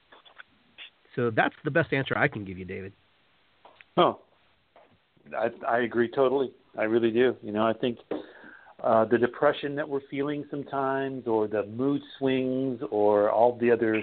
B: So that's the best answer I can give you, David.
C: Oh, I agree totally. I really do. I think the depression that we're feeling sometimes, or the mood swings, or all the other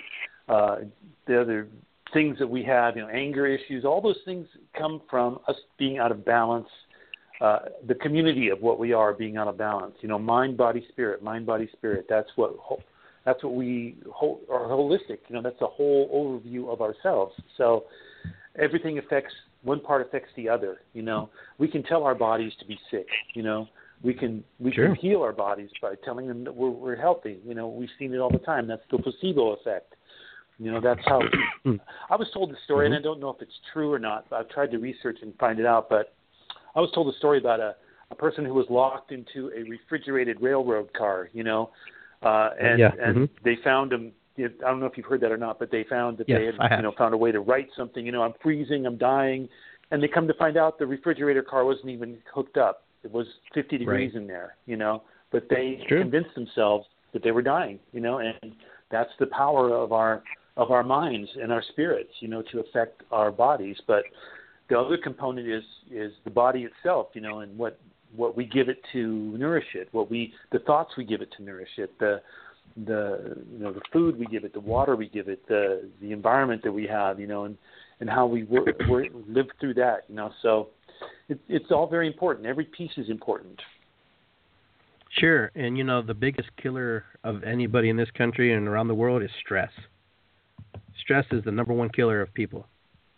C: things that we have, anger issues, all those things come from us being out of balance. The community of what we are being out of balance. Mind, body, spirit. Mind, body, spirit. That's what we are holistic. That's a whole overview of ourselves. So everything one part affects the other. We can tell our bodies to be sick. We can heal our bodies by telling them that we're healthy. We've seen it all the time. That's the placebo effect. That's how I was told the story, and I don't know if it's true or not. I've tried to research and find it out, but I was told a story about a person who was locked into a refrigerated railroad car, and they found him. I don't know if you've heard that or not, but they found that they had, found a way to write something. I'm freezing, I'm dying, and they come to find out the refrigerator car wasn't even hooked up. It was 50 degrees in there, but they convinced themselves that they were dying, and that's the power of our minds and our spirits, to affect our bodies. But the other component is the body itself, and what we give it to nourish it, the thoughts we give it to nourish it, the food we give it, the water we give it, the environment that we have, and how we live through that, So it's all very important. Every piece is important.
B: Sure, and the biggest killer of anybody in this country and around the world is stress. Stress is the number one killer of people.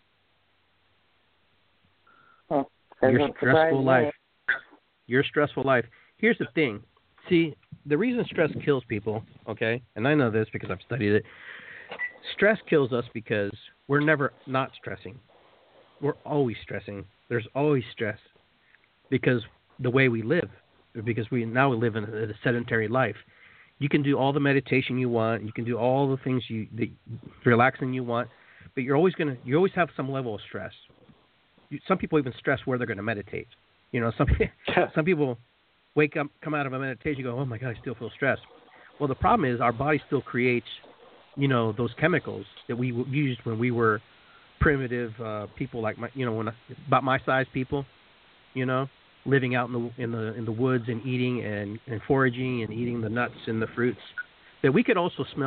B: Your stressful life. Here's the thing. See, the reason stress kills people, okay, and I know this because I've studied it, stress kills us because we're never not stressing. We're always stressing. There's always stress because the way we live, because we live in a sedentary life. You can do all the meditation you want. You can do all the things the relaxing you want, but you always have some level of stress. Some people even stress where they're going to meditate. Some people wake up, come out of a meditation, go, oh my God, I still feel stressed. Well, the problem is our body still creates, those chemicals that we used when we were primitive people, like about my size people, living out in the woods and eating and foraging and eating the nuts and the fruits. That we could also smell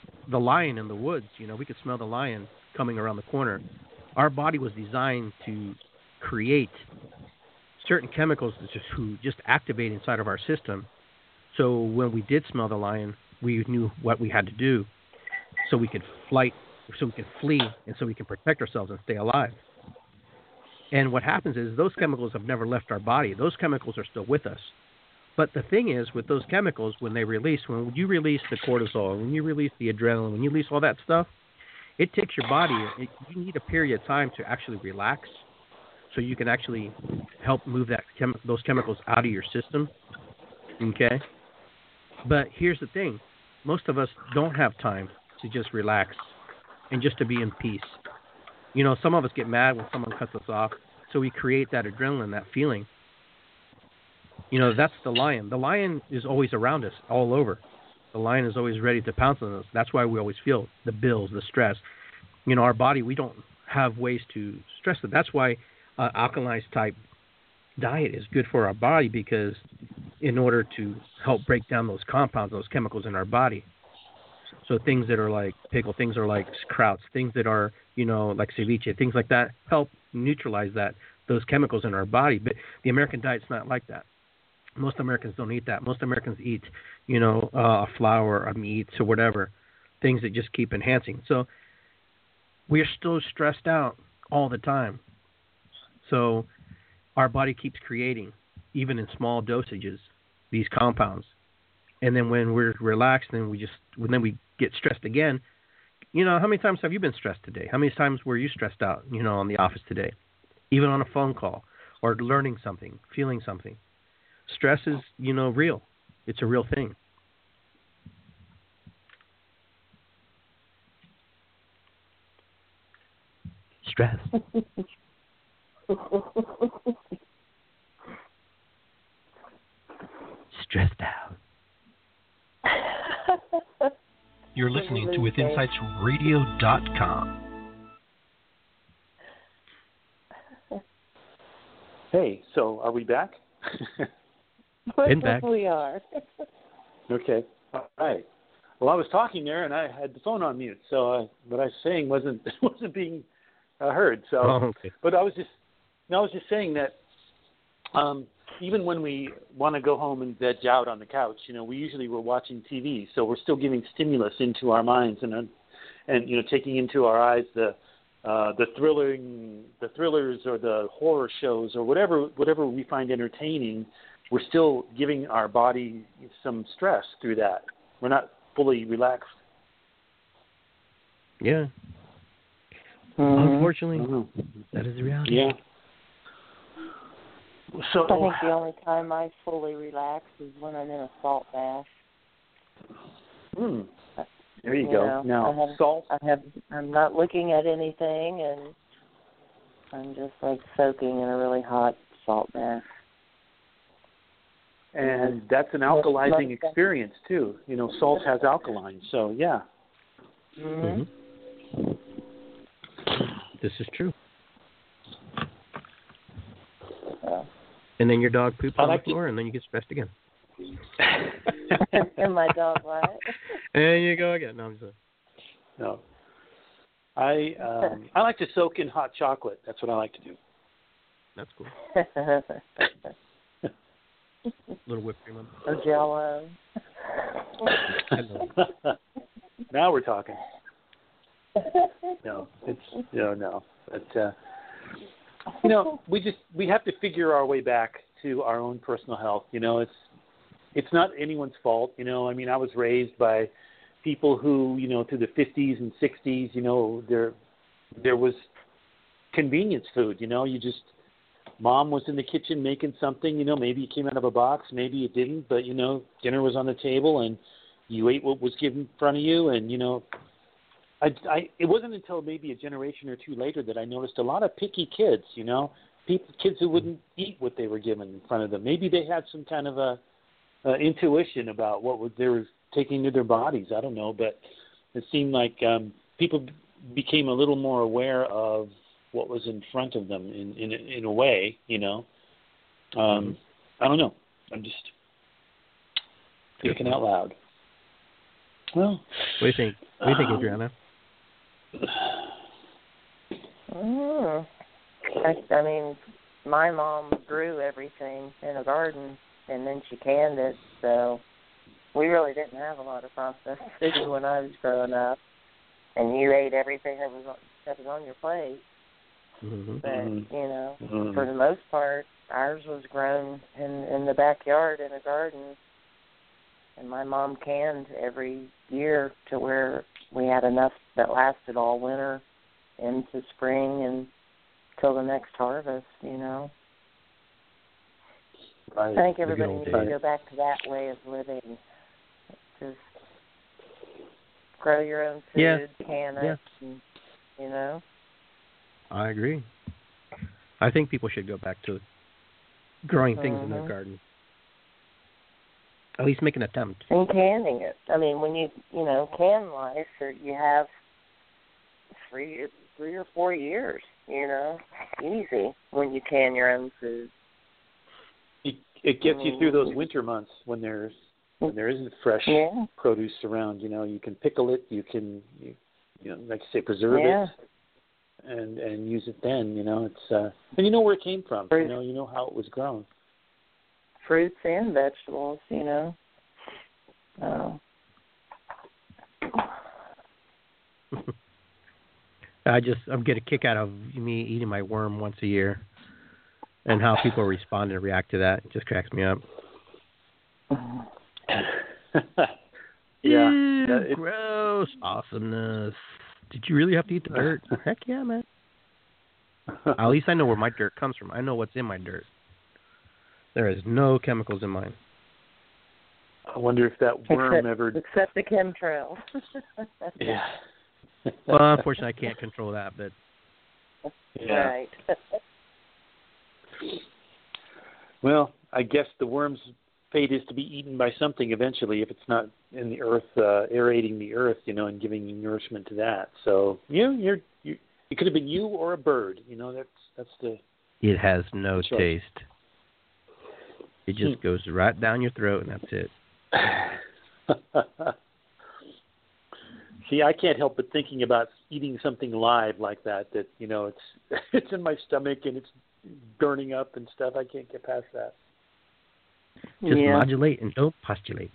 B: the lion in the woods. We could smell the lion coming around the corner. Our body was designed to create certain chemicals that just activate inside of our system. So when we did smell the lion, we knew what we had to do, so we could flee, and so we can protect ourselves and stay alive. And what happens is those chemicals have never left our body. Those chemicals are still with us. But the thing is, with those chemicals, when you release the cortisol, when you release the adrenaline, when you release all that stuff, it takes your body, you need a period of time to actually relax, so you can actually help move those chemicals out of your system. Okay? But here's the thing. Most of us don't have time to just relax and just to be in peace. Some of us get mad when someone cuts us off, so we create that adrenaline, that feeling. That's the lion. The lion is always around us, all over. The lion is always ready to pounce on us. That's why we always feel the bills, the stress. Our body, we don't have ways to stress it. That's why alkalized type diet is good for our body, because in order to help break down those compounds, those chemicals in our body. So things that are like pickle, things that are like krauts, things that are, like ceviche, things like that help neutralize those chemicals in our body. But the American diet's not like that. Most Americans don't eat that. Most Americans eat, a flour, a meat, or whatever, things that just keep enhancing. So we're still stressed out all the time. So our body keeps creating, even in small dosages, these compounds. And then when we're relaxed, then we get stressed again. How many times have you been stressed today? How many times were you stressed out, on the office today? Even on a phone call, or learning something, feeling something. Stress is, real. It's a real thing. Stress. Stressed out.
E: You're listening to WithinSightsRadio.com.
C: Hey, so are we back?
B: Been back.
D: We are.
C: Okay. All right. Well, I was talking there, and I had the phone on mute, so what I was saying wasn't being heard. So,
B: okay.
C: But I was just saying that even when we want to go home and veg out on the couch, we usually were watching TV, so we're still giving stimulus into our minds and taking into our eyes the thrillers or the horror shows or whatever we find entertaining. We're still giving our body some stress through that. We're not fully relaxed.
B: Yeah.
D: Mm-hmm.
B: Unfortunately, that is the reality.
C: Yeah. So
D: I think the only time I fully relax is when I'm in a salt bath.
C: There you go. Now, salt.
D: I'm not looking at anything, and I'm just like soaking in a really hot salt bath.
C: And that's an alkalizing experience too. Salt has alkaline, so yeah.
D: Mm-hmm.
B: This is true.
D: Yeah.
B: And then your dog poops on the floor, and then you get stressed again.
D: And my dog what?
B: And you go again. No, I'm just...
C: No. I like to soak in hot chocolate. That's what I like to do.
B: That's cool. Little whipped cream on.
D: Or Jell-O.
C: Now we're talking. No. But we have to figure our way back to our own personal health. It's not anyone's fault. I was raised by people who, through the 50s and 60s, there was convenience food. Mom was in the kitchen making something, maybe it came out of a box, maybe it didn't, but, dinner was on the table and you ate what was given in front of you. And, it wasn't until maybe a generation or two later that I noticed a lot of picky kids, kids who wouldn't eat what they were given in front of them. Maybe they had some kind of intuition about what they were taking into their bodies. I don't know, but it seemed like people became a little more aware of what was in front of them in a way, I don't know. I'm just thinking out loud. Well,
B: What do you think? What do you think, Adriana?
D: I mean, my mom grew everything in a garden, and then she canned it, so we really didn't have a lot of processed food when I was growing up. And you ate everything that was on your plate.
B: Mm-hmm.
D: But, you know, for the most part, ours was grown in the backyard in a garden. And my mom canned every year to where we had enough that lasted all winter into spring and till the next harvest, you know.
C: Right.
D: I think everybody needs
B: days.
D: to go back to that way of living. Just grow your own food,
B: Yeah.
D: can it, and, you know.
B: I agree. I think people should go back to growing things in their garden. At least make an attempt.
D: And canning it. I mean, when you can life, or you have 3 or 4 years, you know, easy when you can your own food.
C: It gets you through those winter months when there isn't fresh produce around. You know, you can pickle it. You can, like you say, preserve it, and use it then. You know, it's and you know where it came from.
D: Fruit.
C: You know how it was grown.
D: Fruits and vegetables, you know.
B: I'm getting a kick out of me eating my worm once a year, and how people respond and react to that. It just cracks me up. Gross. Awesomeness. Did you really have to eat the dirt? Heck yeah, man. At least I know where my dirt comes from. I know what's in my dirt. There is no chemicals in mine.
C: I wonder if that worm
D: except the chemtrails.
C: Yeah.
B: Well, unfortunately, I can't control that, but
D: Right.
C: Well, I guess the worm's fate is to be eaten by something eventually, if it's not in the earth, aerating the earth, you know, and giving you nourishment to that. So it could have been you or a bird. You know, that's the.
B: It has no taste. It just goes right down your throat, and that's it.
C: See, I can't help but thinking about eating something live like that. That it's in my stomach and it's burning up and stuff. I can't get past that.
B: Just modulate and don't postulate.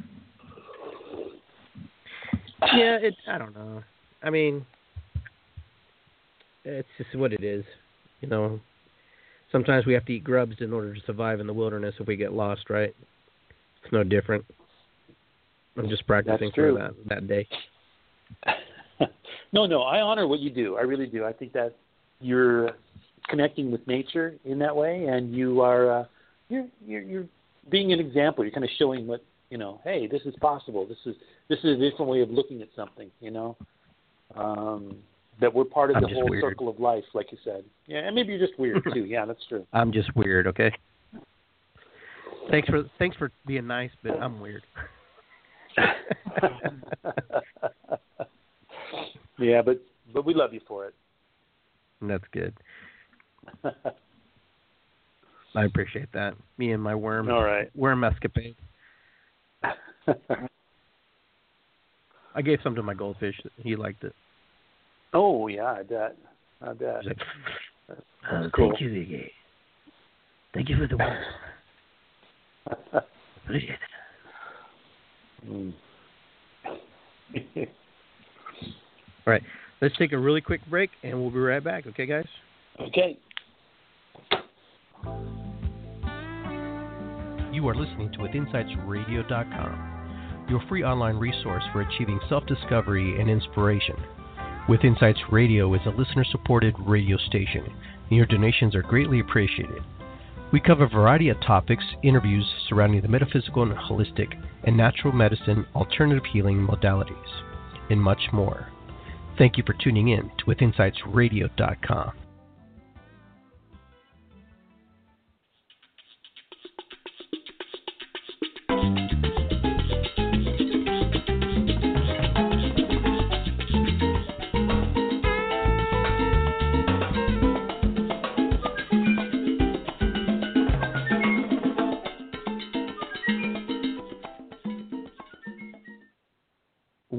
B: Yeah, I don't know. I mean, it's just what it is. You know, sometimes we have to eat grubs in order to survive in the wilderness if we get lost, right? It's no different. I'm just practicing for that day.
C: No, I honor what you do. I really do. I think that you're connecting with nature in that way, and you are you're being an example. You're kind of showing what, hey, this is possible. This is a different way of looking at something. That we're part of the whole circle of life, like you said. Yeah, and maybe you're just weird too. Yeah, that's true.
B: I'm just weird. Okay. Thanks for being nice, but I'm weird.
C: Yeah, but we love you for it.
B: That's good. I appreciate that. Me and my worm.
C: All right.
B: Worm escapade. I gave some to my goldfish. He liked it.
C: Oh yeah, I bet.
B: He's like,
C: that's cool.
B: Thank you, Iggy. Thank you for the worm. Appreciate it. All right, let's take a really quick break, and we'll be right back. Okay, guys?
C: Okay.
E: You are listening to WithinsightsRadio.com, your free online resource for achieving self-discovery and inspiration. With Insights Radio is a listener-supported radio station, and your donations are greatly appreciated. We cover a variety of topics, interviews surrounding the metaphysical and holistic and natural medicine, alternative healing modalities, and much more. Thank you for tuning in to WithinsightsRadio.com.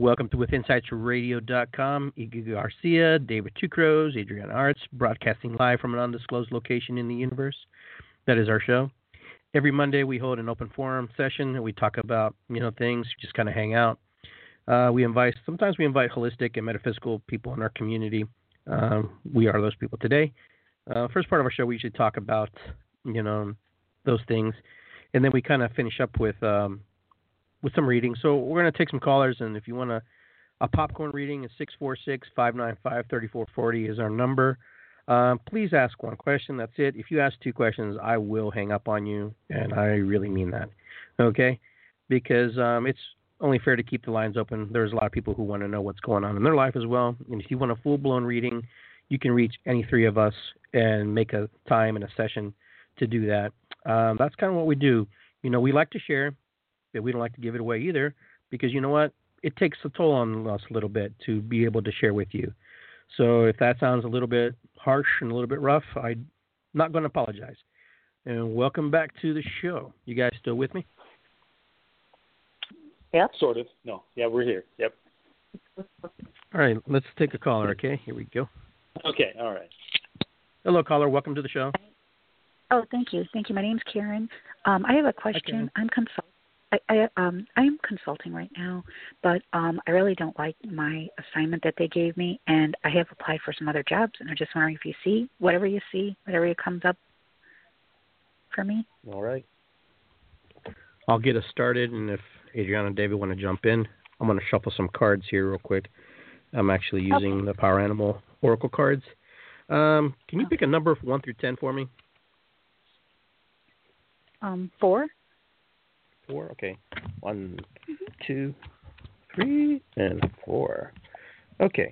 B: Welcome to WithinSightsRadio.com. Iggy Garcia, David Two Crows, Adriana Arts, broadcasting live from an undisclosed location in the universe. That is our show. Every Monday we hold an open forum session and we talk about, things, just kind of hang out. Sometimes we invite holistic and metaphysical people in our community. We are those people today. First part of our show, we usually talk about, those things. And then we kind of finish up with some reading. So we're going to take some callers, and if you want a popcorn reading, it's 646-595-3440 is our number. Please ask one question. That's it. If you ask two questions, I will hang up on you, and I really mean that. Okay? Because it's only fair to keep the lines open. There's a lot of people who want to know what's going on in their life as well. And if you want a full-blown reading, you can reach any three of us and make a time and a session to do that. That's kind of what we do. We like to share, but we don't like to give it away either, because you know what? It takes a toll on us a little bit to be able to share with you. So if that sounds a little bit harsh and a little bit rough, I'm not going to apologize. And welcome back to the show. You guys still with me?
C: Yep. Sort of. No. Yeah, we're here. Yep.
B: All right. Let's take a caller, okay? Here we go.
C: Okay. All right.
B: Hello, caller. Welcome to the show.
F: Oh, thank you. Thank you. My name's Karen. I have a question. I'm consulting right now, but I really don't like my assignment that they gave me, and I have applied for some other jobs, and I'm just wondering if you see whatever comes up for me.
B: All right. I'll get us started, and if Adriana and David want to jump in, I'm going to shuffle some cards here real quick. I'm actually using the Power Animal Oracle cards. Can you pick a number 1 through 10 for me?
F: 4.
B: 4, okay. 1, 2, 3, and 4. Okay.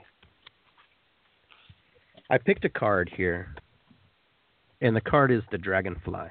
B: I picked a card here, and the card is the Dragonfly.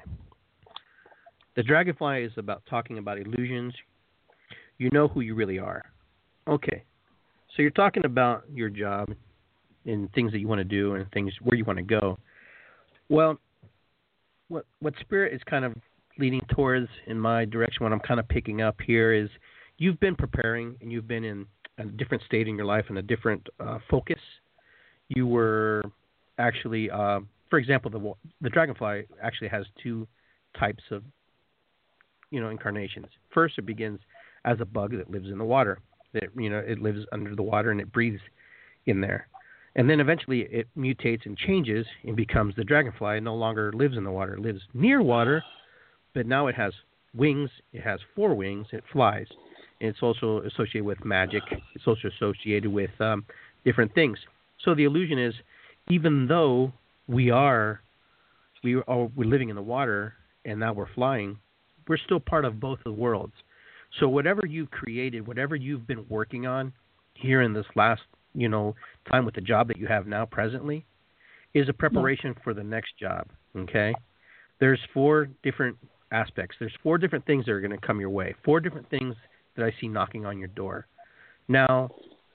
B: The Dragonfly is talking about illusions. You know who you really are. Okay. So you're talking about your job and things that you want to do and things where you want to go. Well, what Spirit is kind of leading towards in my direction, what I'm kind of picking up here is you've been preparing and you've been in a different state in your life and a different focus. You were actually, for example, the Dragonfly actually has two types of, incarnations. First, it begins as a bug that lives in the water. It lives under the water and it breathes in there. And then eventually it mutates and changes and becomes the Dragonfly. It no longer lives in the water. It lives near water, but now it has wings. It has 4 wings. It flies. And it's also associated with magic. It's also associated with different things. So the illusion is, even though we're living in the water and now we're flying, we're still part of both the worlds. So whatever you've created, whatever you've been working on here in this last, time with the job that you have now presently, is a preparation for the next job. Okay? There's 4 different aspects. There's 4 different things that are going to come your way. 4 different things that I see knocking on your door. Now,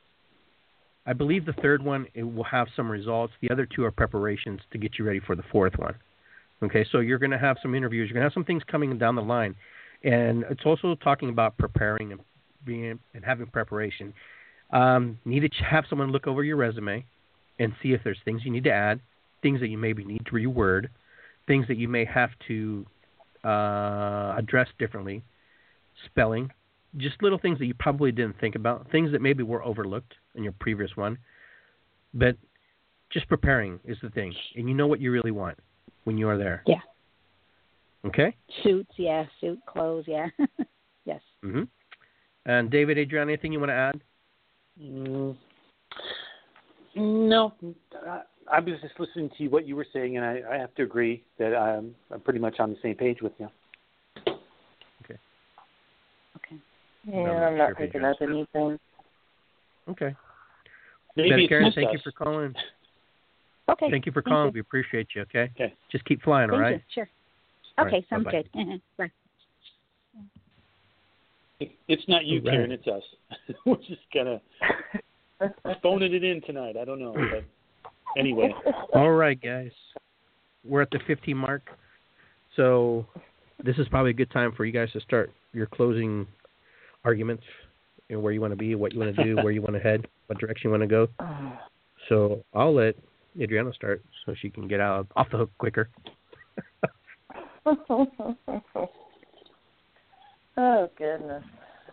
B: I believe the third one, it will have some results. The other 2 are preparations to get you ready for the 4th one. Okay, so you're going to have some interviews. You're going to have some things coming down the line. And it's also talking about preparing and having preparation. Need to have someone look over your resume and see if there's things you need to add, things that you maybe need to reword, things that you may have to address differently, spelling, just little things that you probably didn't think about, things that maybe were overlooked in your previous one. But just preparing is the thing. And you know what you really want when you are there.
F: Yeah.
B: Okay?
F: Suits, yeah. Suit, clothes, yeah. Yes.
B: Mm-hmm. And David, Adriana, anything you want to add?
C: No. I was just listening to what you were saying, and I have to agree that I'm pretty much on the same page with you.
B: Okay.
D: Yeah, I'm not picking up anything.
B: Okay.
C: Maybe
B: Karen, thank you for calling.
F: Okay.
B: Thank you for calling. We appreciate you, okay?
C: Okay.
B: Just keep flying, all right?
F: Thank you. Sure.
B: All
F: Okay,
B: right,
F: sounds
B: bye-bye.
F: good. Bye.
C: It's not you,
B: Right.
C: Karen. It's us. We're just kind of phoning it in tonight. I don't know, but anyway.
B: All right, guys. We're at the 15 mark. So this is probably a good time for you guys to start your closing arguments and where you want to be, what you want to do, where you want to head, what direction you want to go. So I'll let Adriana start so she can get out off the hook quicker.
D: Oh, goodness.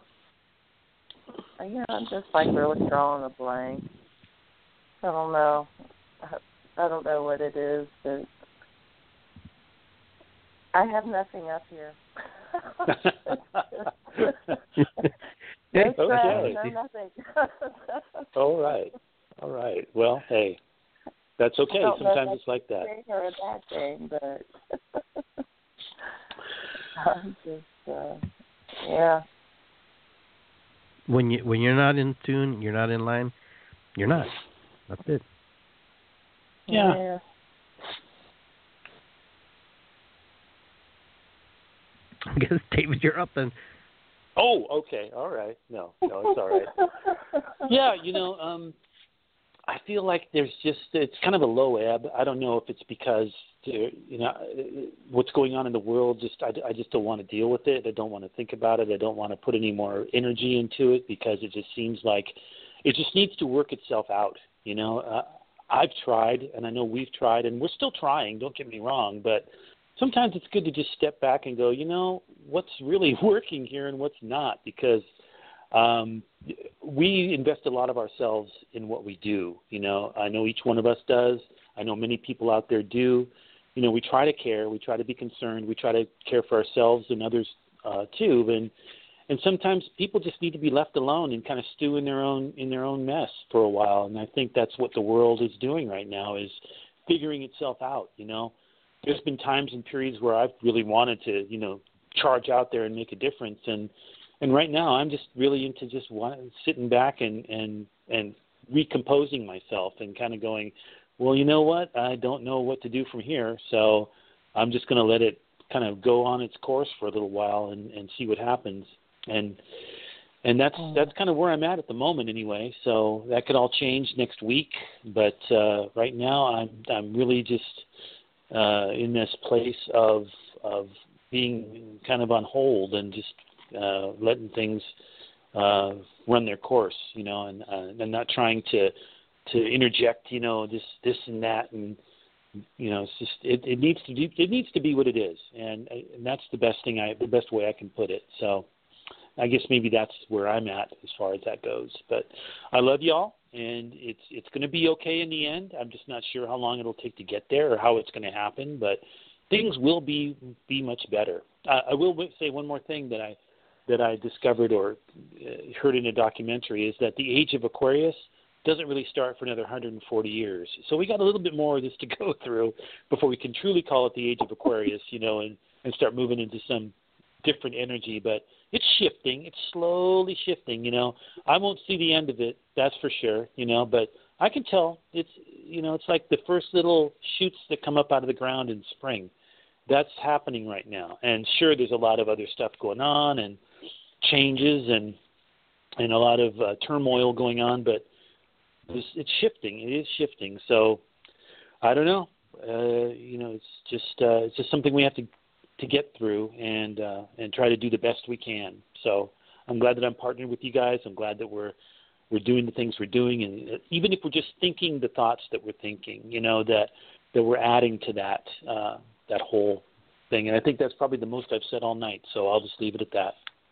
D: Yeah, I'm just like really drawing a blank. I don't know. I don't know what it is, but I have nothing up here. No stress, no nothing.
C: All right. Well, hey, that's okay. Sometimes it's like that.
D: Or a bad thing, but I'm just, yeah.
B: When you're not in tune, you're not in line. You're not. That's it.
C: Yeah.
B: I guess, David, you're up then.
C: Oh, okay. All right. No, it's all right. Yeah, I feel like it's kind of a low ebb. I don't know if it's because, what's going on in the world, I just don't want to deal with it. I don't want to think about it. I don't want to put any more energy into it because it just seems like it just needs to work itself out. I've tried, and I know we've tried, and we're still trying, don't get me wrong, but sometimes it's good to just step back and go, what's really working here and what's not, because we invest a lot of ourselves in what we do. I know each one of us does. I know many people out there do. We try to care. We try to be concerned. We try to care for ourselves and others too. And sometimes people just need to be left alone and kind of stew in their own mess for a while. And I think that's what the world is doing right now, is figuring itself out. There's been times and periods where I've really wanted to, charge out there and make a difference. And right now I'm just really into just sitting back and recomposing myself and kind of going, well, you know what? I don't know what to do from here. So I'm just going to let it kind of go on its course for a little while and see what happens. And that's kind of where I'm at the moment anyway. So that could all change next week. But right now I'm really just in this place of being kind of on hold and just letting things run their course, and not trying to interject, this and that, and it's just it needs to be what it is, and that's the best way I can put it. So I guess maybe that's where I'm at as far as that goes. But I love y'all, and it's going to be okay in the end. I'm just not sure how long it'll take to get there or how it's going to happen, but things will be much better. I will say one more thing that I discovered or heard in a documentary is that the age of Aquarius doesn't really start for another 140 years. So we got a little bit more of this to go through before we can truly call it the age of Aquarius, and start moving into some different energy. But it's shifting. It's slowly shifting, I won't see the end of it, that's for sure, but I can tell it's like the first little shoots that come up out of the ground in spring. That's happening right now. And sure, there's a lot of other stuff going on and changes and a lot of turmoil going on, but it's shifting. It is shifting. So I don't know. It's just something we have to get through and try to do the best we can. So I'm glad that I'm partnered with you guys. I'm glad that we're doing the things we're doing, and even if we're just thinking the thoughts that we're thinking, that we're adding to that whole thing. And I think that's probably the most I've said all night. So I'll just leave it at that.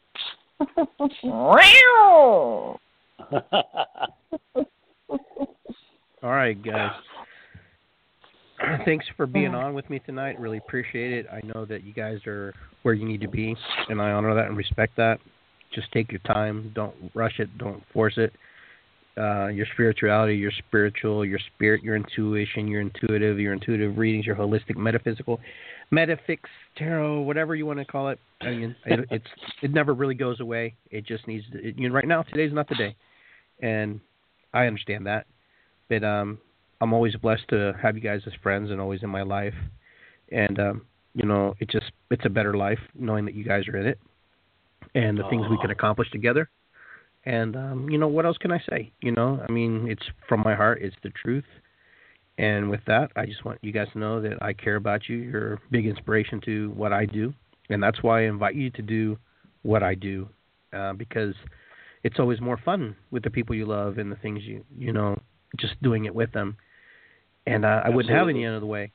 B: All right, guys. Thanks for being on with me tonight. Really appreciate it. I know that you guys are where you need to be, and I honor that and respect that. Just take your time. Don't rush it. Don't force it. Your spirituality, your spiritual, your spirit, your intuition, your intuitive readings, your holistic, metaphysical, metaphysics, tarot, whatever you want to call it. I mean, it never really goes away. It just needs to. Right now, today's not the day, and I understand that. But I'm always blessed to have you guys as friends and always in my life, and it's a better life knowing that you guys are in it, and the things we can accomplish together. And, what else can I say? I mean, it's from my heart. It's the truth. And with that, I just want you guys to know that I care about you. You're a big inspiration to what I do. And that's why I invite you to do what I do. Because it's always more fun with the people you love and the things you know, just doing it with them. And I wouldn't have any other way.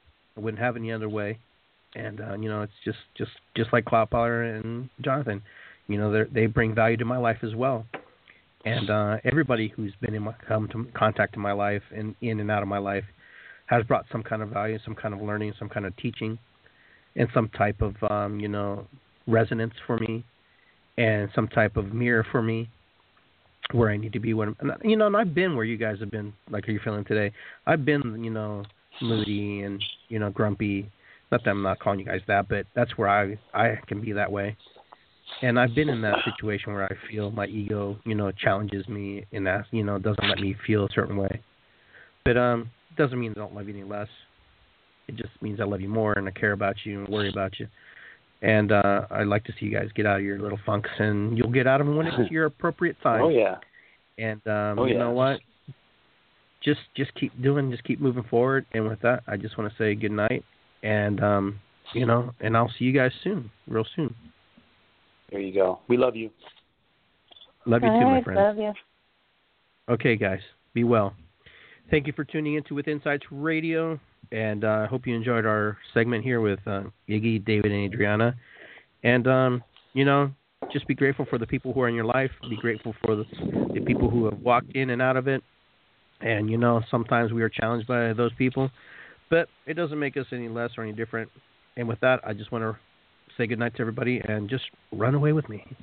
B: And you know, it's just like Cloud Power and Jonathan. You know, they bring value to my life as well. And everybody who's been come to contact in my life and in and out of my life has brought some kind of value, some kind of learning, some kind of teaching, and some type of you know, resonance for me, and some type of mirror for me, where I need to be. And I've been where you guys have been. Like, how you feeling today? I've been, you know, moody and, you know, grumpy. Not that I'm not calling you guys that, but that's where I can be that way. And I've been in that situation where I feel my ego, you know, challenges me and that, you know, doesn't let me feel a certain way. But it doesn't mean I don't love you any less. It just means I love you more and I care about you and worry about you. And I'd like to see you guys get out of your little funks, and you'll get out of them when it's your appropriate time.
C: Oh, yeah.
B: And you know what? Just keep moving forward. And with that, I just want to say good night. And, you know, and I'll see you guys real soon.
C: There you go. We love you.
B: Love you too, my friend.
D: Love you.
B: Okay, guys. Be well. Thank you for tuning into With Insights Radio. And I hope you enjoyed our segment here with Iggy, David, and Adriana. And, you know, just be grateful for the people who are in your life. Be grateful for the people who have walked in and out of it. And, you know, sometimes we are challenged by those people. But it doesn't make us any less or any different. And with that, I just want to say goodnight to everybody and just run away with me.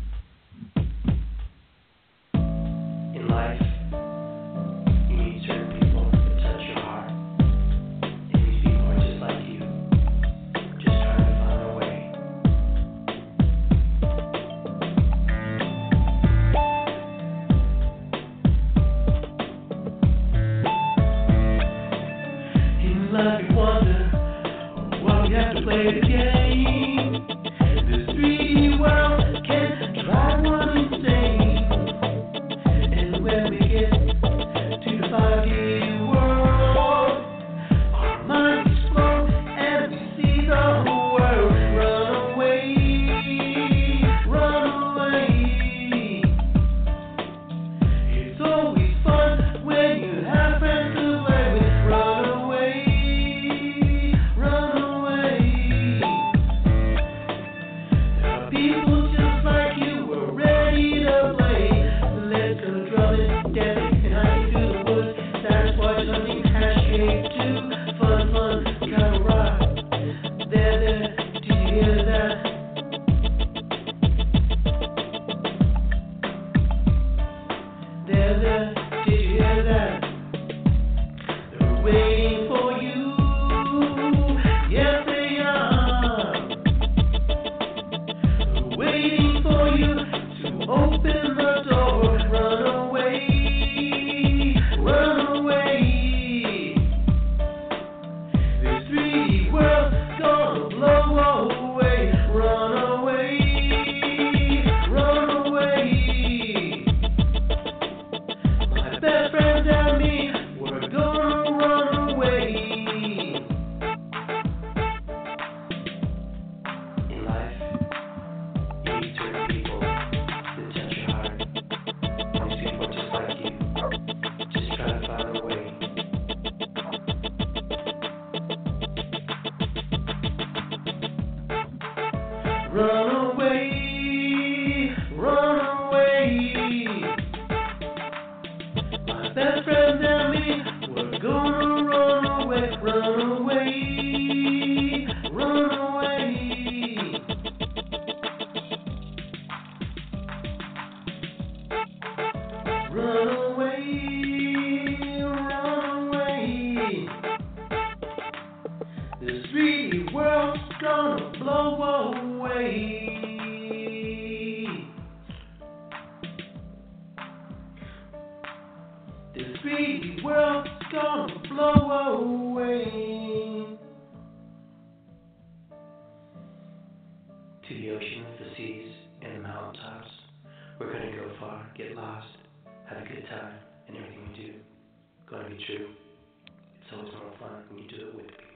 B: In life, you meet certain people that touch your heart. And these people are just like you, just trying to find a way. In life, you wonder why we have to play the game. This 3D world can drive one insane. And when we get to the 5D world, our minds explode and we see the whole world. Run away, run away. It's always fun when you have friends to play with. Run away, run away. There are people just like you, we're ready to play. Let's go drumming, dancing, and hiking through the woods. That's why something has shape too. Fun, kind of rock. There, did you hear that? There, did you hear that? They're waiting for you. Yes, they are. They're waiting for you to open the door. Run away, run away. This 3D world's gonna blow away. Run away, run away. My best friends and me, we're gonna run away. In life, you meet certain people that touch your heart. And these people are just like you, just trying to find a way. Run away, run away. My best friends and me, we're gonna run away, run away, run away. Run away, run away. This 3D world's gonna blow away. This 3D world's gonna blow away. To the oceans, the seas, and the mountaintops, we're gonna go far, get lost, have a good time, and everything we do gonna be true. It's always more fun when you do it with people.